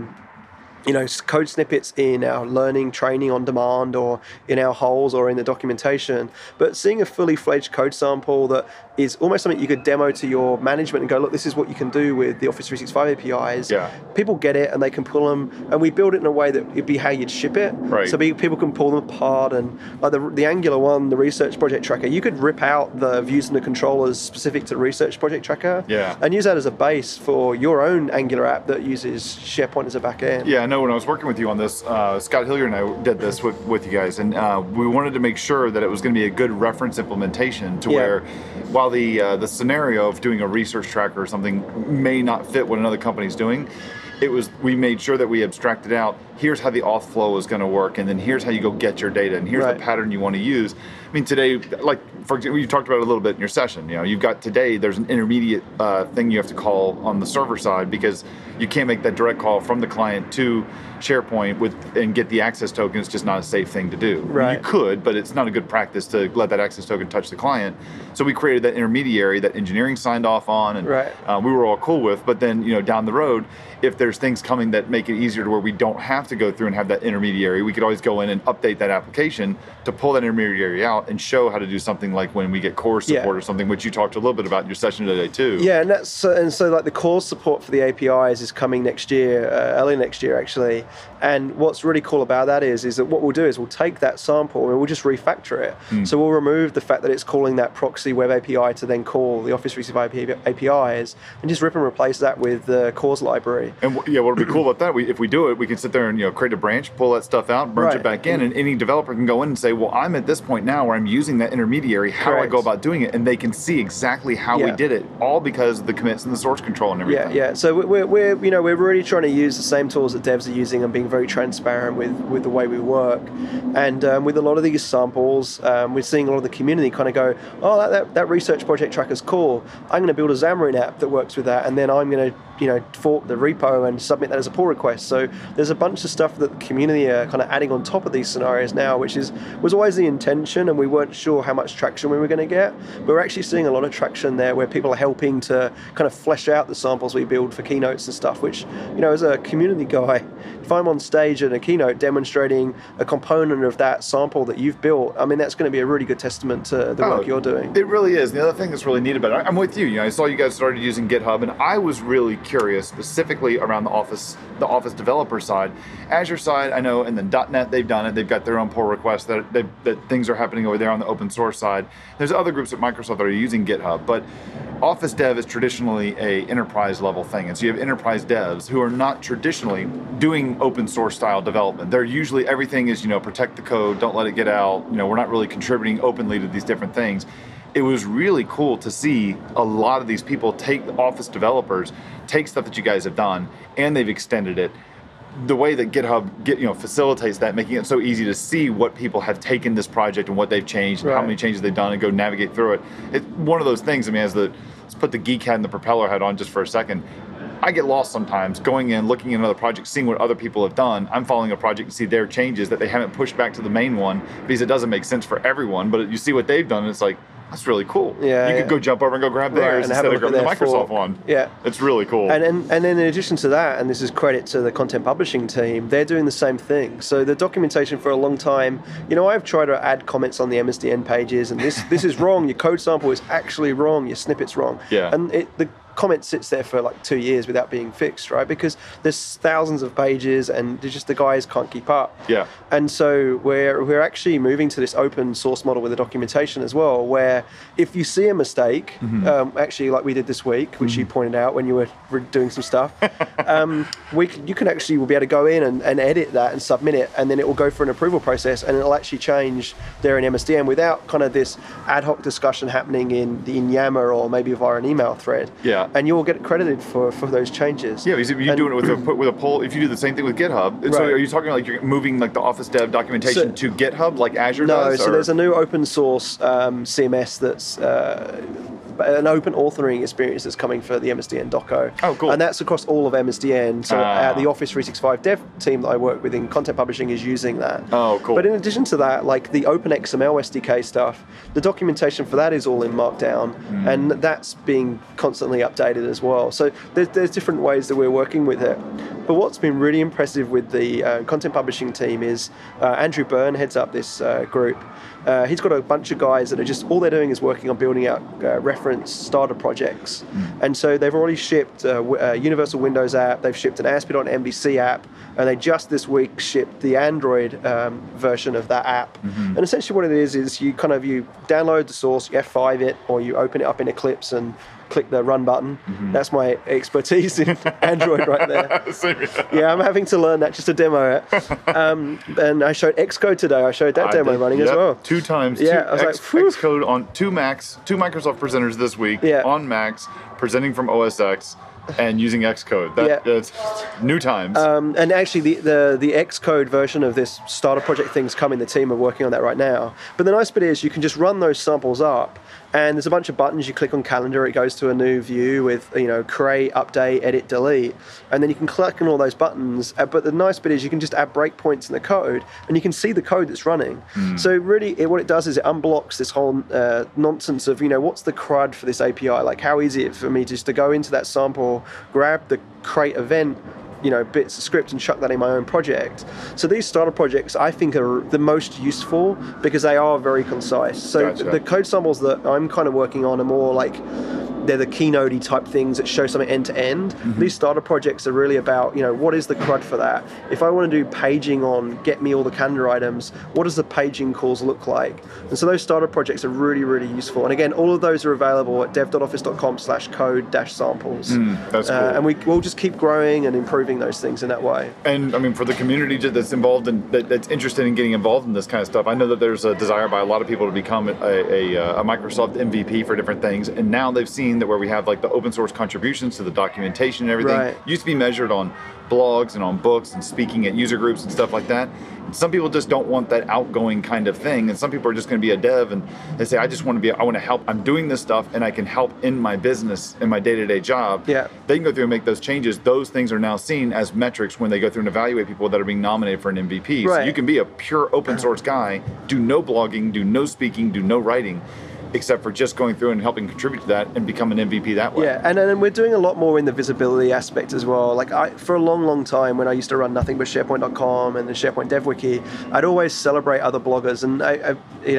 code snippets in our learning training on demand, or in our holes, or in the documentation. But seeing a fully fledged code sample that is almost something you could demo to your management and go, look, this is what you can do with the Office 365 APIs. Yeah. People get it and they can pull them, and we build it in a way that it'd be how you'd ship it. Right. So people can pull them apart, and like the Angular one, the research project tracker, you could rip out the views and the controllers specific to the research project tracker, and use that as a base for your own Angular app that uses SharePoint as a backend. Yeah, I know when I was working with you on this, Scott Hilliard and I did this with you guys, and we wanted to make sure that it was going to be a good reference implementation to where, while the scenario of doing a research tracker or something may not fit what another company's doing, we made sure that we abstracted out, here's how the auth flow is going to work, and then here's how you go get your data, and here's the pattern you want to use. I mean, today, like, for example, you talked about it a little bit in your session. You've got today, there's an intermediate thing you have to call on the server side, because you can't make that direct call from the client to SharePoint and get the access token. It's just not a safe thing to do. Right. You could, but it's not a good practice to let that access token touch the client. So we created that intermediary that engineering signed off on, and we were all cool with. But then, down the road, if there's things coming that make it easier to where we don't have to go through and have that intermediary, we could always go in and update that application to pull that intermediary out and show how to do something like when we get core support or something, which you talked a little bit about in your session today too. Yeah, and so like the core support for the APIs is coming next year, early next year actually. And what's really cool about that is that what we'll do is we'll take that sample and we'll just refactor it. So we'll remove the fact that it's calling that proxy web API to then call the Office 365 APIs, and just rip and replace that with the cores library. And what'll be cool about that, if we do it, we can sit there and create a branch, pull that stuff out, merge it back in, and any developer can go in and say, well, I'm at this point now where I'm using that intermediary. How do I go about doing it? And they can see exactly how we did it, all because of the commits and the source control and everything. Yeah. So we're really trying to use the same tools that devs are using and being very transparent with the way we work. And with a lot of these samples, we're seeing a lot of the community kind of go, oh, that research project tracker's cool. I'm going to build a Xamarin app that works with that, and then I'm going to fork the repo and submit that as a pull request. So there's a bunch of stuff that the community are kind of adding on top of these scenarios now, which was always the intention, and we weren't sure how much traction we were going to get. But we're actually seeing a lot of traction there where people are helping to kind of flesh out the samples we build for keynotes and stuff, which, as a community guy, if I'm on stage at a keynote demonstrating a component of that sample that you've built, I mean, that's going to be a really good testament to the work you're doing. It really is. The other thing that's really neat about it, I'm with you. I saw you guys started using GitHub, and I was really curious specifically around the Office developer side. Azure side, I know, and then .NET, they've done it. They've got their own pull requests that things are happening over there on the open source side. There's other groups at Microsoft that are using GitHub, but Office dev is traditionally a enterprise level thing. And so you have enterprise devs who are not traditionally doing open source style development. They're usually, everything is, protect the code, don't let it get out. We're not really contributing openly to these different things. It was really cool to see a lot of these people take Office developers, take stuff that you guys have done, and they've extended it. The way that GitHub facilitates that, making it so easy to see what people have taken this project and what they've changed and how many changes they've done and go navigate through it. It's one of those things, let's put the geek hat and the propeller hat on just for a second. I get lost sometimes going in, looking at another project, seeing what other people have done. I'm following a project and see their changes that they haven't pushed back to the main one because it doesn't make sense for everyone, but you see what they've done and it's like, that's really cool. Yeah, you could go jump over and go grab theirs instead of grabbing the Microsoft one. Yeah. It's really cool. And then in addition to that, and this is credit to the content publishing team, they're doing the same thing. So the documentation for a long time, I've tried to add comments on the MSDN pages, and this is wrong, your code sample is actually wrong, your snippet's wrong. Yeah. And the comment sits there for like 2 years without being fixed, right? Because there's thousands of pages and the guys can't keep up. Yeah. And so we're actually moving to this open source model with the documentation as well, where if you see a mistake, actually like we did this week, which you pointed out when you were doing some stuff, you can actually will be able to go in and edit that and submit it, and then it will go for an approval process, and it'll actually change there in MSDN without kind of this ad hoc discussion happening in Yammer or maybe via an email thread. Yeah. And you'll get credited for those changes. Yeah, you're doing it with a poll. If you do the same thing with GitHub, so are you talking like you're moving like the Office dev documentation to GitHub like Azure does? No, so there's a new open source CMS that's an open authoring experience that's coming for the MSDN Doco. Oh, cool. And that's across all of MSDN. So the Office 365 dev team that I work with in content publishing is using that. Oh, cool. But in addition to that, like the OpenXML SDK stuff, the documentation for that is all in Markdown, and that's being constantly updated as well. So there's different ways that we're working with it. But what's been really impressive with the content publishing team is Andrew Byrne heads up this group. He's got a bunch of guys that are just, all they're doing is working on building out reference starter projects. And so they've already shipped a Universal Windows app, they've shipped an ASP.NBC app, and they just this week shipped the Android version of that app. And essentially what it is you download the source, you F5 it, or you open it up in Eclipse and click the run button. That's my expertise in Android right there. Yeah, I'm having to learn that just to demo it. And I showed Xcode today. I showed that demo running as well. 2 times. Yeah, I was Xcode on 2 Macs, 2 Microsoft presenters this week on Macs, presenting from OS X. And using Xcode. That's new times. And actually, the Xcode version of this starter project thing's coming. The team are working on that right now. But the nice bit is you can just run those samples up, and there's a bunch of buttons. You click on calendar, it goes to a new view with create, update, edit, delete, and then you can click on all those buttons. But the nice bit is you can just add breakpoints in the code, and you can see the code that's running. So really, what it does is it unblocks this whole nonsense of what's the CRUD for this API? Like, how easy is it for me just to go into that sample, grab the create event, bits of script and chuck that in my own project. So these starter projects I think are the most useful because they are very concise. So the code samples that I'm kind of working on are more like they're the keynote-y type things that show something end to end. These starter projects are really about, what is the CRUD for that? If I want to do paging on get me all the calendar items, what does the paging calls look like? And so those starter projects are really, really useful. And again, all of those are available at dev.office.com/code-samples. That's cool. And we'll just keep growing and improving those things in that way. And I mean, for the community that's involved and that's interested in getting involved in this kind of stuff, I know that there's a desire by a lot of people to become a Microsoft MVP for different things. And now they've seen that where we have like the open source contributions to the documentation and everything used to be measured on blogs and on books and speaking at user groups and stuff like that. And some people just don't want that outgoing kind of thing, and some people are just going to be a dev and they say, I want to help. I'm doing this stuff and I can help in my business, in my day-to-day job. Yeah. They can go through and make those changes. Those things are now seen as metrics when they go through and evaluate people that are being nominated for an MVP. So you can be a pure open source guy, do no blogging, do no speaking, do no writing, except for just going through and helping contribute to that and become an MVP that way. Yeah, and then we're doing a lot more in the visibility aspect as well. Like for a long, long time when I used to run nothing but SharePoint.com and the SharePoint Dev Wiki, I'd always celebrate other bloggers, and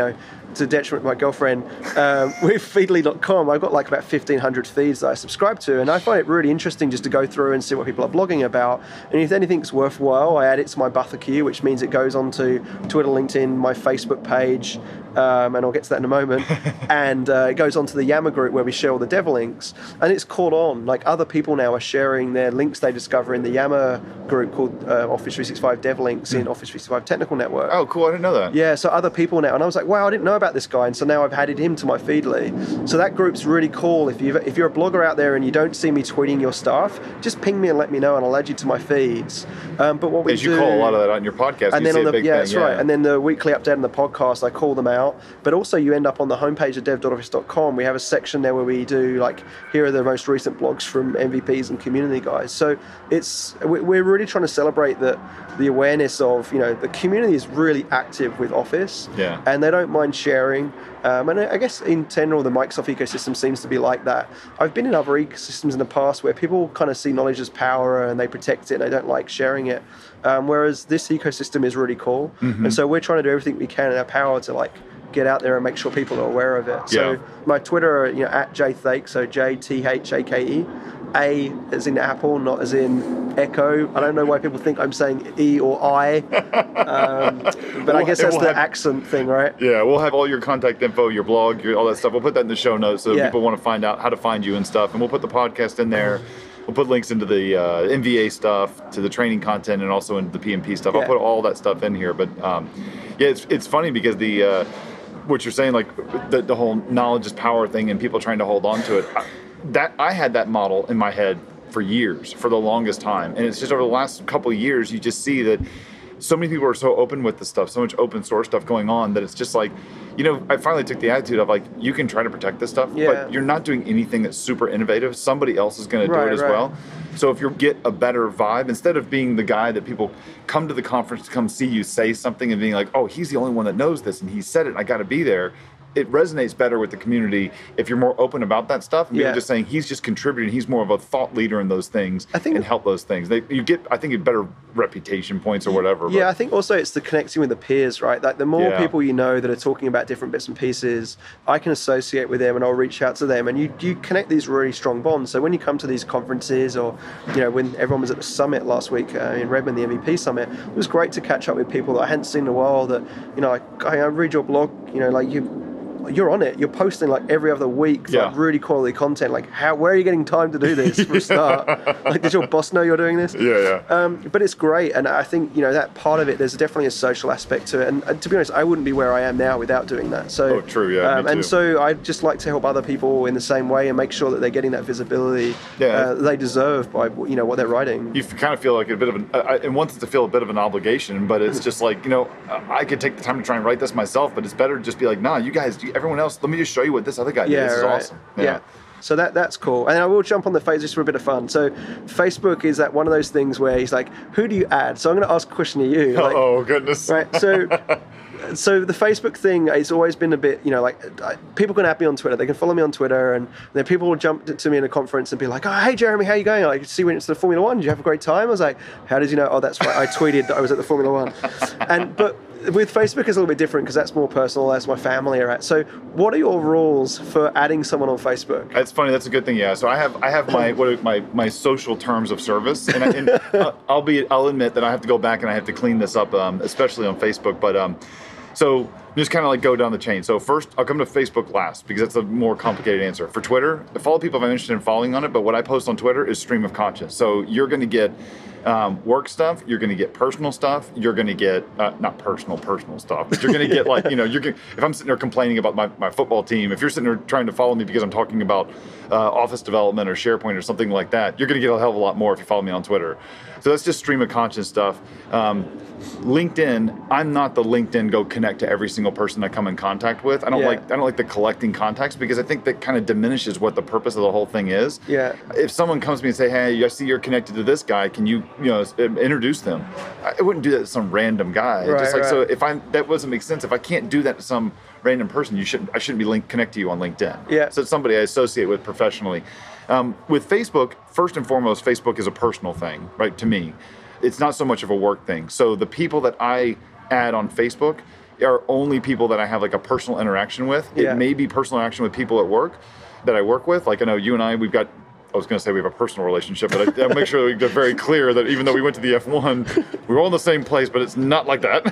to detriment of my girlfriend, with Feedly.com, I've got like about 1,500 feeds that I subscribe to, and I find it really interesting just to go through and see what people are blogging about. And if anything's worthwhile, I add it to my buffer queue, which means it goes onto Twitter, LinkedIn, my Facebook page, and I'll get to that in a moment. And it goes onto the Yammer group where we share all the dev links, and it's caught on. Like other people now are sharing their links they discover in the Yammer group called Office 365 Dev Links in Office 365 Technical Network. Oh, cool! I didn't know that. Yeah, so other people now, and I was like, wow, I didn't know about this guy, and so now I've added him to my Feedly. So that group's really cool. If you're a blogger out there and you don't see me tweeting your stuff, just ping me and let me know, and I'll add you to my feeds. But what we do, you call a lot of that on your podcast, and you then on big that's thing, right. And then the weekly update on the podcast, I call them out. But also, you end up on the homepage of dev.office.com. We have a section there where we do like, here are the most recent blogs from MVPs and community guys. So we're really trying to celebrate the awareness of, the community is really active with Office, and they don't mind sharing. And I guess in general, the Microsoft ecosystem seems to be like that. I've been in other ecosystems in the past where people kind of see knowledge as power and they protect it and they don't like sharing it. Whereas this ecosystem is really cool. Mm-hmm. And so we're trying to do everything we can in our power to like get out there and make sure people are aware of it. So my Twitter, at JThake, so JTHAKE. A as in Apple, not as in Echo. I don't know why people think I'm saying E or I, but I guess that's the accent thing, right? Yeah, we'll have all your contact info, your blog, all that stuff. We'll put that in the show notes so people want to find out how to find you and stuff. And we'll put the podcast in there. We'll put links into the NVA stuff, to the training content, and also into the PMP stuff. I'll put all that stuff in here. But it's funny because what you're saying, like the whole knowledge is power thing, and people trying to hold on to it. I had that model in my head for years, for the longest time. And it's just over the last couple of years, you just see that so many people are so open with the stuff, so much open source stuff going on that it's just like, I finally took the attitude of like, you can try to protect this stuff, but you're not doing anything that's super innovative. Somebody else is going to do it as well. So if you get a better vibe, instead of being the guy that people come to the conference to come see you say something and being like, oh, he's the only one that knows this and he said it and I got to be there. It resonates better with the community if you're more open about that stuff. And people just saying he's just contributing. He's more of a thought leader in those things and help those things. You get better reputation points or whatever. Yeah, I think also it's the connecting with the peers, right? Like the more people you know that are talking about different bits and pieces, I can associate with them and I'll reach out to them. And you connect these really strong bonds. So when you come to these conferences or, when everyone was at the summit last week in Redmond, the MVP summit, it was great to catch up with people that I hadn't seen in a while that, I read your blog, you're on it. You're posting like every other week, like really quality content. Like, where are you getting time to do this for a start? Like, does your boss know you're doing this? But it's great, and I think that part of it. There's definitely a social aspect to it, and to be honest, I wouldn't be where I am now without doing that. So, true, me too. And so I just like to help other people in the same way and make sure that they're getting that visibility they deserve by what they're writing. You kind of feel like a bit of it wants to feel a bit of an obligation, but it's just like I could take the time to try and write this myself, but it's better to just be like, nah, you guys. Everyone else, let me just show you what this other guy did. This is awesome. Yeah. So that's cool. And I will jump on the Facebook just for a bit of fun. So Facebook is one of those things where he's like, who do you add? So I'm going to ask a question to you. Like, oh, goodness. Right. So the Facebook thing, it's always been a bit, people can add me on Twitter. They can follow me on Twitter, and then people will jump to me in a conference and be like, oh, hey, Jeremy, how you going? I see when it's the Formula One. Did you have a great time? I was like, how did you know? Oh, that's right. I tweeted that I was at the Formula One. But with Facebook, it's a little bit different because that's more personal. That's my family are at. So what are your rules for adding someone on Facebook? That's funny. That's a good thing. Yeah. So I have my social terms of service, and I'll admit that I have to go back and I have to clean this up, especially on Facebook. But so just kind of like go down the chain. So first, I'll come to Facebook last because that's a more complicated answer. For Twitter, I follow people if I'm interested in following on it, but what I post on Twitter is stream of conscious. So you're going to get work stuff, you're going to get personal stuff, you're going to get not personal stuff, but you're going to get like, if I'm sitting there complaining about my football team, if you're sitting there trying to follow me because I'm talking about office development or SharePoint or something like that, you're going to get a hell of a lot more if you follow me on Twitter. So that's just stream of conscious stuff. LinkedIn, I'm not the LinkedIn go connect to every single person I come in contact with. I don't like the collecting contacts because I think that kind of diminishes what the purpose of the whole thing is. Yeah. If someone comes to me and say, hey, I see you're connected to this guy, can you introduce them? I wouldn't do that to some random guy. So if that doesn't make sense. If I can't do that to some random person, I shouldn't be connect to you on LinkedIn. Yeah. So it's somebody I associate with professionally. With Facebook, first and foremost, Facebook is a personal thing, right? To me, it's not so much of a work thing. So the people that I add on Facebook, are only people that I have like a personal interaction with. Yeah. It may be personal interaction with people at work that I work with. Like I know you and I, I was going to say we have a personal relationship, but I'll make sure they're very clear that even though we went to the F1, we were all in the same place, but it's not like that.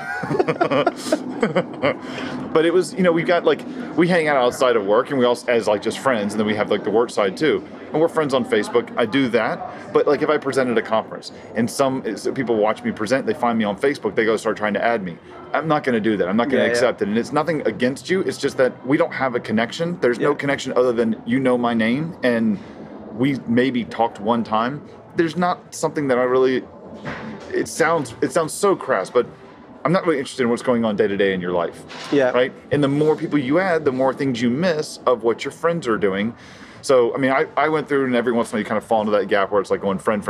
But it was, we got we hang out outside of work, and we also as like just friends, and then we have like the work side too. And we're friends on Facebook. I do that, but like if I present at a conference and some people watch me present, they find me on Facebook, they go start trying to add me. I'm not going to do that. I'm not going to accept it. And it's nothing against you. It's just that we don't have a connection. There's no connection other than my name and we maybe talked one time. There's not something that I really. It sounds so crass, but I'm not really interested in what's going on day to day in your life. Yeah. Right. And the more people you add, the more things you miss of what your friends are doing. So I mean, I went through, and every once in a while you kind of fall into that gap where it's like going friend,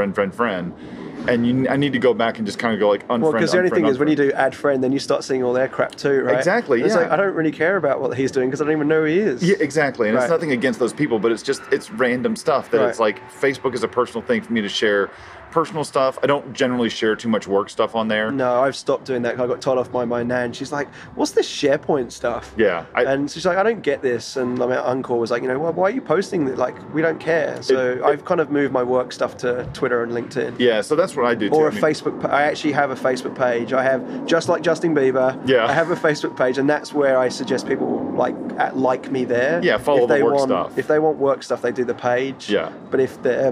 and I need to go back and just kind of go like unfriend. Well, because the only thing is when you do add friend, then you start seeing all their crap too, right? Exactly. It's like I don't really care about what he's doing because I don't even know who he is. Yeah, exactly. And Right. it's nothing against those people, but it's random stuff that it's like Facebook is a personal thing for me to share personal stuff. I don't generally share too much work stuff on there. No, I've stopped doing that. I got told off by my nan. She's like, "What's this SharePoint stuff?" Yeah. And she's like, "I don't get this." And my uncle was like, "Well, why are you posting that? Like, we don't care." So I've kind of moved my work stuff to Twitter and LinkedIn. Yeah, so that's what I do too. Or Facebook. I actually have a Facebook page. I have, just like Justin Bieber. Yeah. I have a Facebook page, and that's where I suggest people like me there. Yeah, follow the work stuff. If they want work stuff, they do the page. Yeah. But if they're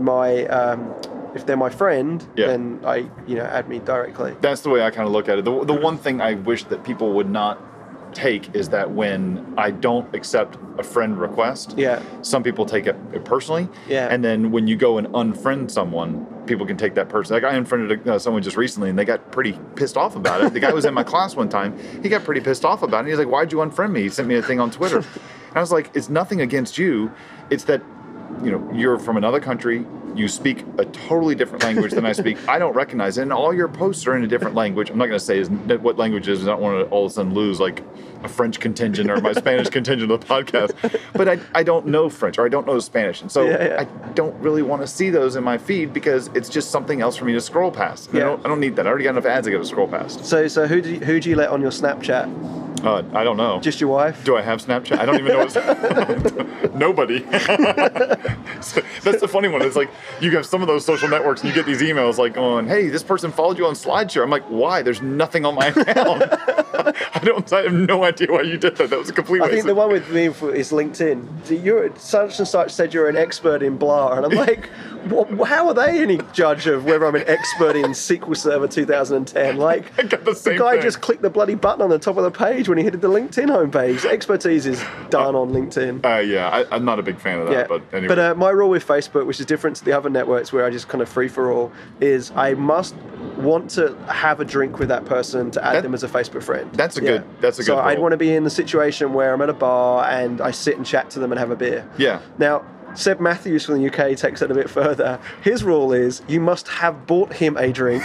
my friend, then I add me directly. That's the way I kind of look at it. The one thing I wish that people would not take is that when I don't accept a friend request, some people take it personally. Yeah. And then when you go and unfriend someone, people can take that person. Like I unfriended someone just recently, and they got pretty pissed off about it. The guy was in my class one time. He got pretty pissed off about it. He's like, "Why'd you unfriend me?" He sent me a thing on Twitter. And I was like, it's nothing against you. It's that, you're from another country. You speak a totally different language than I speak. I don't recognize it. And all your posts are in a different language. I'm not going to say what language it is. I don't want to all of a sudden lose like a French contingent or my Spanish contingent of the podcast. But I don't know French, or I don't know Spanish. And so I don't really want to see those in my feed because it's just something else for me to scroll past. I don't need that. I already got enough ads I got to scroll past. So who do you let on your Snapchat? I don't know. Just your wife? Do I have Snapchat? I don't even know what's... Nobody. So that's the funny one. It's like you have some of those social networks and you get these emails like going, "Hey, this person followed you on SlideShare." I'm like, why? There's nothing on my account. I have no idea why you did that. That was a complete waste. I think the one with me is LinkedIn. You're such and such said you're an expert in blah, and I'm like, how are they any judge of whether I'm an expert in SQL Server 2010? Like, I got the same guy thing. just clicked the bloody button on the top of the page when he hit the LinkedIn homepage. Expertise is done on LinkedIn. I'm not a big fan of that, but anyway. But my rule with Facebook, which is different to the other networks where I just kind of free for all, is I must want to have a drink with that person to add them as a Facebook friend. That's a good So rule. I'd want to be in the situation where I'm at a bar and I sit and chat to them and have a beer. Yeah. Now, Seb Matthews from the UK takes it a bit further. His rule is you must have bought him a drink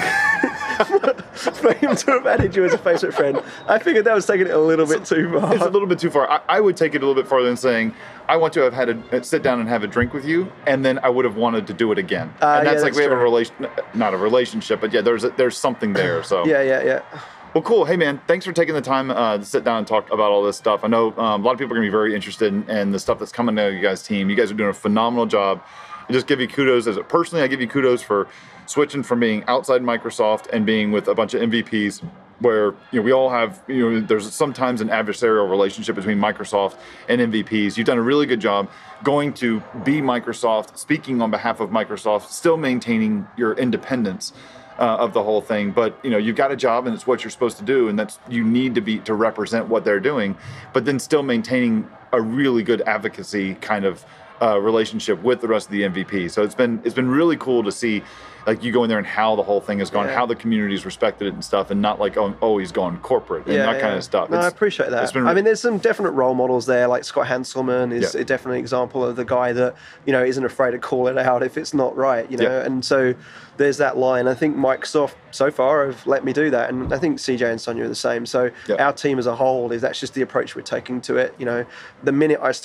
for him to have added you as a Facebook friend. I figured that was taking it a little bit too far. It's a little bit too far. I would take it a little bit farther than saying, I want to have had sit down and have a drink with you, and then I would have wanted to do it again. And that's like we have not a relationship, but there's something there. So Yeah. Well, cool. Hey, man, thanks for taking the time to sit down and talk about all this stuff. I know a lot of people are going to be very interested in the stuff that's coming out of you guys' team. You guys are doing a phenomenal job. I just give you kudos. Personally, I give you kudos for switching from being outside Microsoft and being with a bunch of MVPs where we all have, there's sometimes an adversarial relationship between Microsoft and MVPs. You've done a really good job going to be Microsoft, speaking on behalf of Microsoft, still maintaining your independence of the whole thing, but you've got a job and it's what you're supposed to do, and that's you need to represent what they're doing, but then still maintaining a really good advocacy kind of relationship with the rest of the MVP. So it's been really cool to see like you go in there and how the whole thing has gone, how the community's respected it and stuff, and not like he's gone corporate and that kind of stuff. No, I appreciate that. I mean, there's some definite role models there, like Scott Hanselman is a definite example of the guy that isn't afraid to call it out if it's not right, and so there's that line. I think Microsoft so far have let me do that, and I think CJ and Sonia are the same. So our team as a whole that's just the approach we're taking to it. The minute I start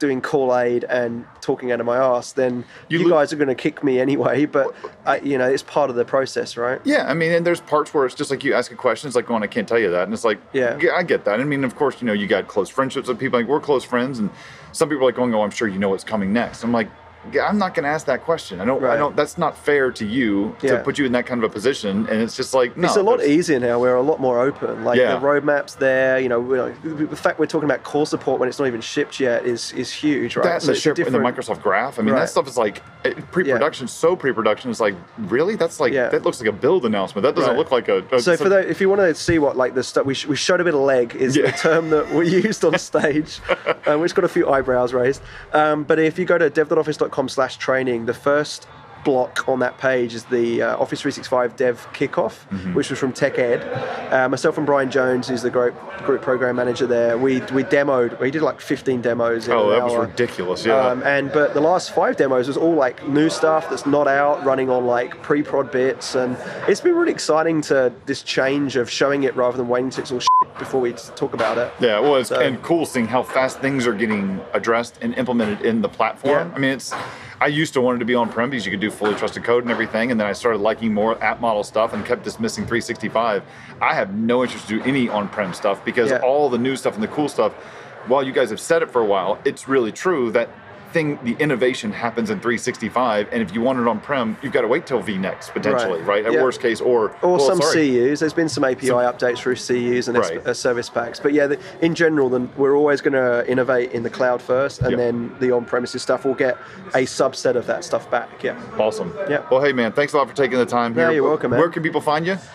doing Call Aid and talking out of my ass, then you guys are going to kick me anyway. But it's part of the process, right? Yeah, I mean, and there's parts where it's just like you ask a question, it's like, "Oh, I can't tell you that," and it's like, yeah, I get that. I mean, of course, you got close friendships with people. Like we're close friends, and some people are like going, "Oh, I'm sure you know what's coming next." I'm like, yeah, I'm not going to ask that question. I don't. That's not fair to you to put you in that kind of a position. And it's just like, no. It's a lot easier now. We're a lot more open. Like the roadmap's there. The fact we're talking about core support when it's not even shipped yet is huge, right? That's so in the Microsoft Graph. I mean, that stuff is like pre-production. So pre-production is like, really? That's like that looks like a build announcement. That doesn't look like a. So for that, if you want to see what like the stuff we showed a bit of leg is a term that we used on stage, which got a few eyebrows raised. But if you go to dev.office.com/training, the first block on that page is the Office 365 Dev Kickoff, which was from TechEd. Myself and Brian Jones, who's the group program manager there, we demoed. We did like 15 demos. That was ridiculous. Yeah. But the last 5 demos was all like new stuff that's not out, running on like pre-prod bits, and it's been really exciting this change of showing it rather than waiting till it's all shit before we talk about it. Yeah, well, and cool seeing how fast things are getting addressed and implemented in the platform. Yeah. I mean, I used to want it to be on-prem because you could do fully trusted code and everything, and then I started liking more app model stuff and kept dismissing 365. I have no interest to do any on-prem stuff because all the new stuff and the cool stuff, while you guys have said it for a while, it's really true that the innovation happens in 365, and if you want it on-prem, you've got to wait till vNext, potentially, right? At worst case, or CUs. There's been some API updates through CUs and service packs. But in general, we're always going to innovate in the cloud first, and then the on-premises stuff will get a subset of that stuff back. Yeah. Awesome. Yeah. Well, hey, man, thanks a lot for taking the time here. Yeah, you're welcome, man. Where can people find you?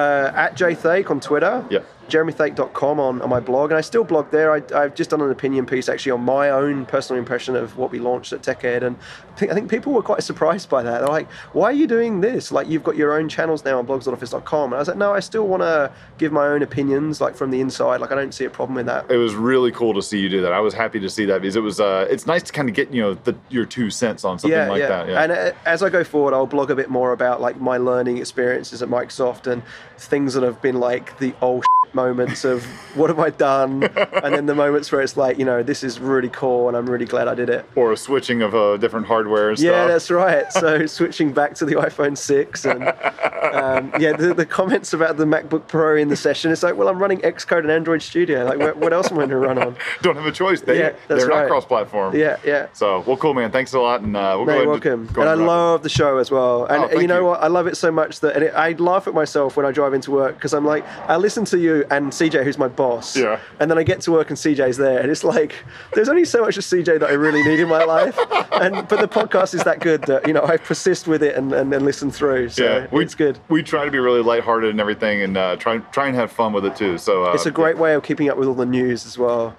At jthake on Twitter. Yeah. JeremyThake.com on my blog, and I still blog there. I've just done an opinion piece actually on my own personal impression of what we launched at TechEd, and I think people were quite surprised by that. They're like, "Why are you doing this? Like, you've got your own channels now on blogs.office.com." And I was like, "No, I still want to give my own opinions, like from the inside. Like, I don't see a problem with that." It was really cool to see you do that. I was happy to see that because it was. It's nice to kind of get your 2 cents on something like that. Yeah. And as I go forward, I'll blog a bit more about like my learning experiences at Microsoft and things that have been like the old moments of what have I done, and then the moments where it's like, this is really cool and I'm really glad I did it. Or a switching of different hardware and stuff. Yeah, that's right. So switching back to the iPhone 6 and the comments about the MacBook Pro in the session, it's like, well, I'm running Xcode and Android Studio. Like, what else am I going to run on? Don't have a choice. They're not cross-platform. Yeah. So, well, cool, man. Thanks a lot. And we'll go ahead. You're welcome. And I love the show as well. And you know what? I love it so much that I laugh at myself when I drive into work because I'm like, I listen to you and CJ, who's my boss. Yeah. And then I get to work and CJ's there, and it's like there's only so much of CJ that I really need in my life. But the podcast is that good that I persist with it and listen through. So it's good. We try to be really lighthearted and everything, and try and have fun with it too. So it's a great way of keeping up with all the news as well.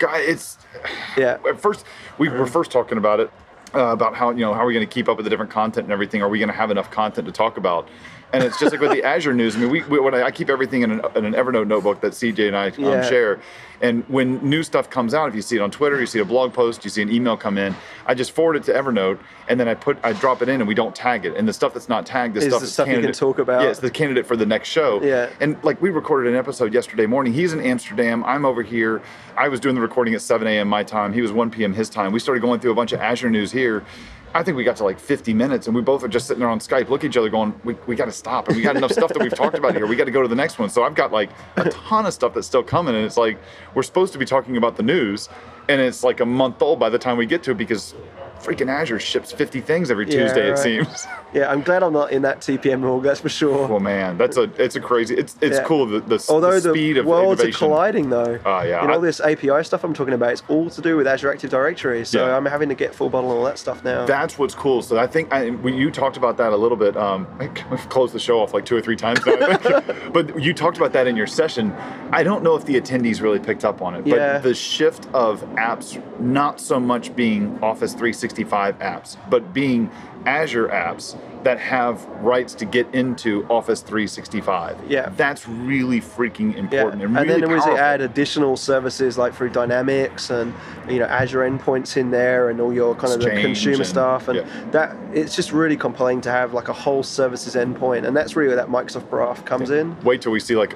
At first we were talking about it. About how how are we going to keep up with the different content and everything? Are we going to have enough content to talk about? And it's just like with the Azure news. I mean, I keep everything in an Evernote notebook that CJ and I share. And when new stuff comes out, if you see it on Twitter, you see a blog post, you see an email come in, I just forward it to Evernote, and then I drop it in, and we don't tag it. And the stuff that's not tagged, is the stuff you can talk about. Yeah, it's the candidate for the next show. Yeah. And like we recorded an episode yesterday morning. He's in Amsterdam. I'm over here. I was doing the recording at 7 a.m. my time. He was 1 p.m. his time. We started going through a bunch of Azure news here. I think we got to like 50 minutes, and we both are just sitting there on Skype, looking at each other going, we got to stop. And we got enough stuff that we've talked about here. We got to go to the next one. So I've got like a ton of stuff that's still coming, and it's like we're supposed to be talking about the news, and it's like a month old by the time we get to it because freaking Azure ships 50 things every Tuesday, it seems. Yeah, I'm glad I'm not in that TPM org, that's for sure. Well, man, it's a crazy, it's cool, the speed of worlds innovation. Are colliding, though. Yeah. All this API stuff I'm talking about, it's all to do with Azure Active Directory, so I'm having to get full bottle on all that stuff now. That's what's cool. So I think you talked about that a little bit. We've closed the show off like 2 or 3 times now, I think. But you talked about that in your session. I don't know if the attendees really picked up on it, but the shift of apps not so much being Office 365 apps, but being Azure apps that have rights to get into Office 365. Yeah. That's really freaking important and really powerful. And then we add additional services like through Dynamics and Azure endpoints in there and all your kind of the consumer stuff, and that it's just really compelling to have like a whole services endpoint, and that's really where that Microsoft Graph comes in. Wait till we see like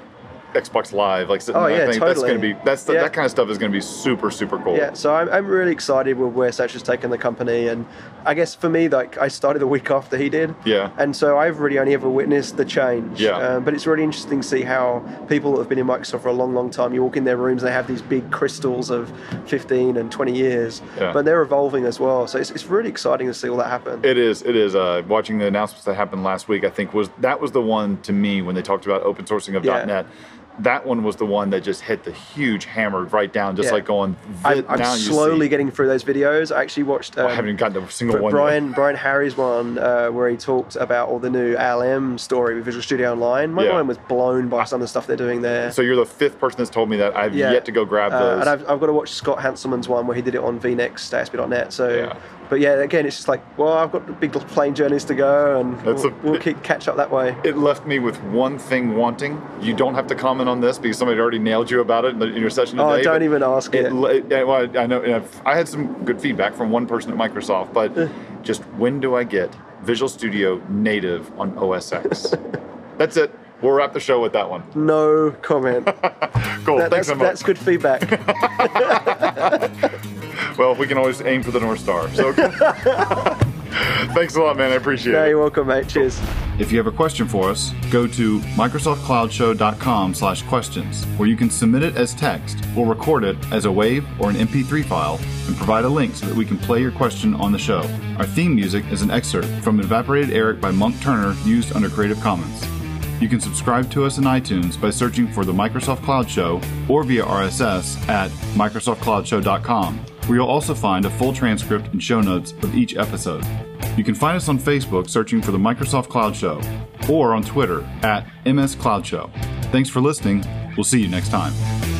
Xbox Live, like sitting Oh, there. yeah, I think that's totally. going to be Yeah. that kind of stuff is going to be super cool. Yeah, so I'm really excited with where Satch's taken the company, and I guess for me, like I started the week after he did. Yeah. And so I've really only ever witnessed the change. Yeah. But it's really interesting to see how people that have been in Microsoft for a long time, you walk in their rooms, they have these big crystals of 15 and 20 years, Yeah. but they're evolving as well. So it's really exciting to see all that happen. It is. Watching the announcements that happened last week, I think was the one to me when they talked about open sourcing of Yeah. .NET. That one was the one that just hit the huge hammer right down, just Yeah. like going. I'm now you slowly see. getting through those videos. I actually watched. I haven't gotten a single one. Brian Harry's one where he talked about all the new ALM story with Visual Studio Online. My Yeah. mind was blown by some of the stuff they're doing there. So you're the fifth person that's told me that. I've Yeah. yet to go grab those. And I've got to watch Scott Hanselman's one where he did it on VNext ASP.NET. So, Yeah. but yeah, again, it's just like, well, I've got big plane journeys to go, and we'll catch up that way. It left me with one thing wanting. You don't have to comment on this because somebody already nailed you about it in your session today. Oh, don't even ask it. Well, I know. I had some good feedback from one person at Microsoft, but just when do I get Visual Studio native on OS X? That's it. We'll wrap the show with that one. No comment. Cool. Thanks so much. That's good feedback. Well, we can always aim for the North Star. So thanks a lot, man. I appreciate No, it. you're welcome, mate. Cheers. If you have a question for us, go to microsoftcloudshow.com/questions, where you can submit it as text or record it as a WAV or an MP3 file and provide a link so that we can play your question on the show. Our theme music is an excerpt from Evaporated Eric by Monk Turner used under Creative Commons. You can subscribe to us in iTunes by searching for the Microsoft Cloud Show or via RSS at microsoftcloudshow.com, where you'll also find a full transcript and show notes of each episode. You can find us on Facebook searching for the Microsoft Cloud Show or on Twitter at MS Cloud Show. Thanks for listening. We'll see you next time.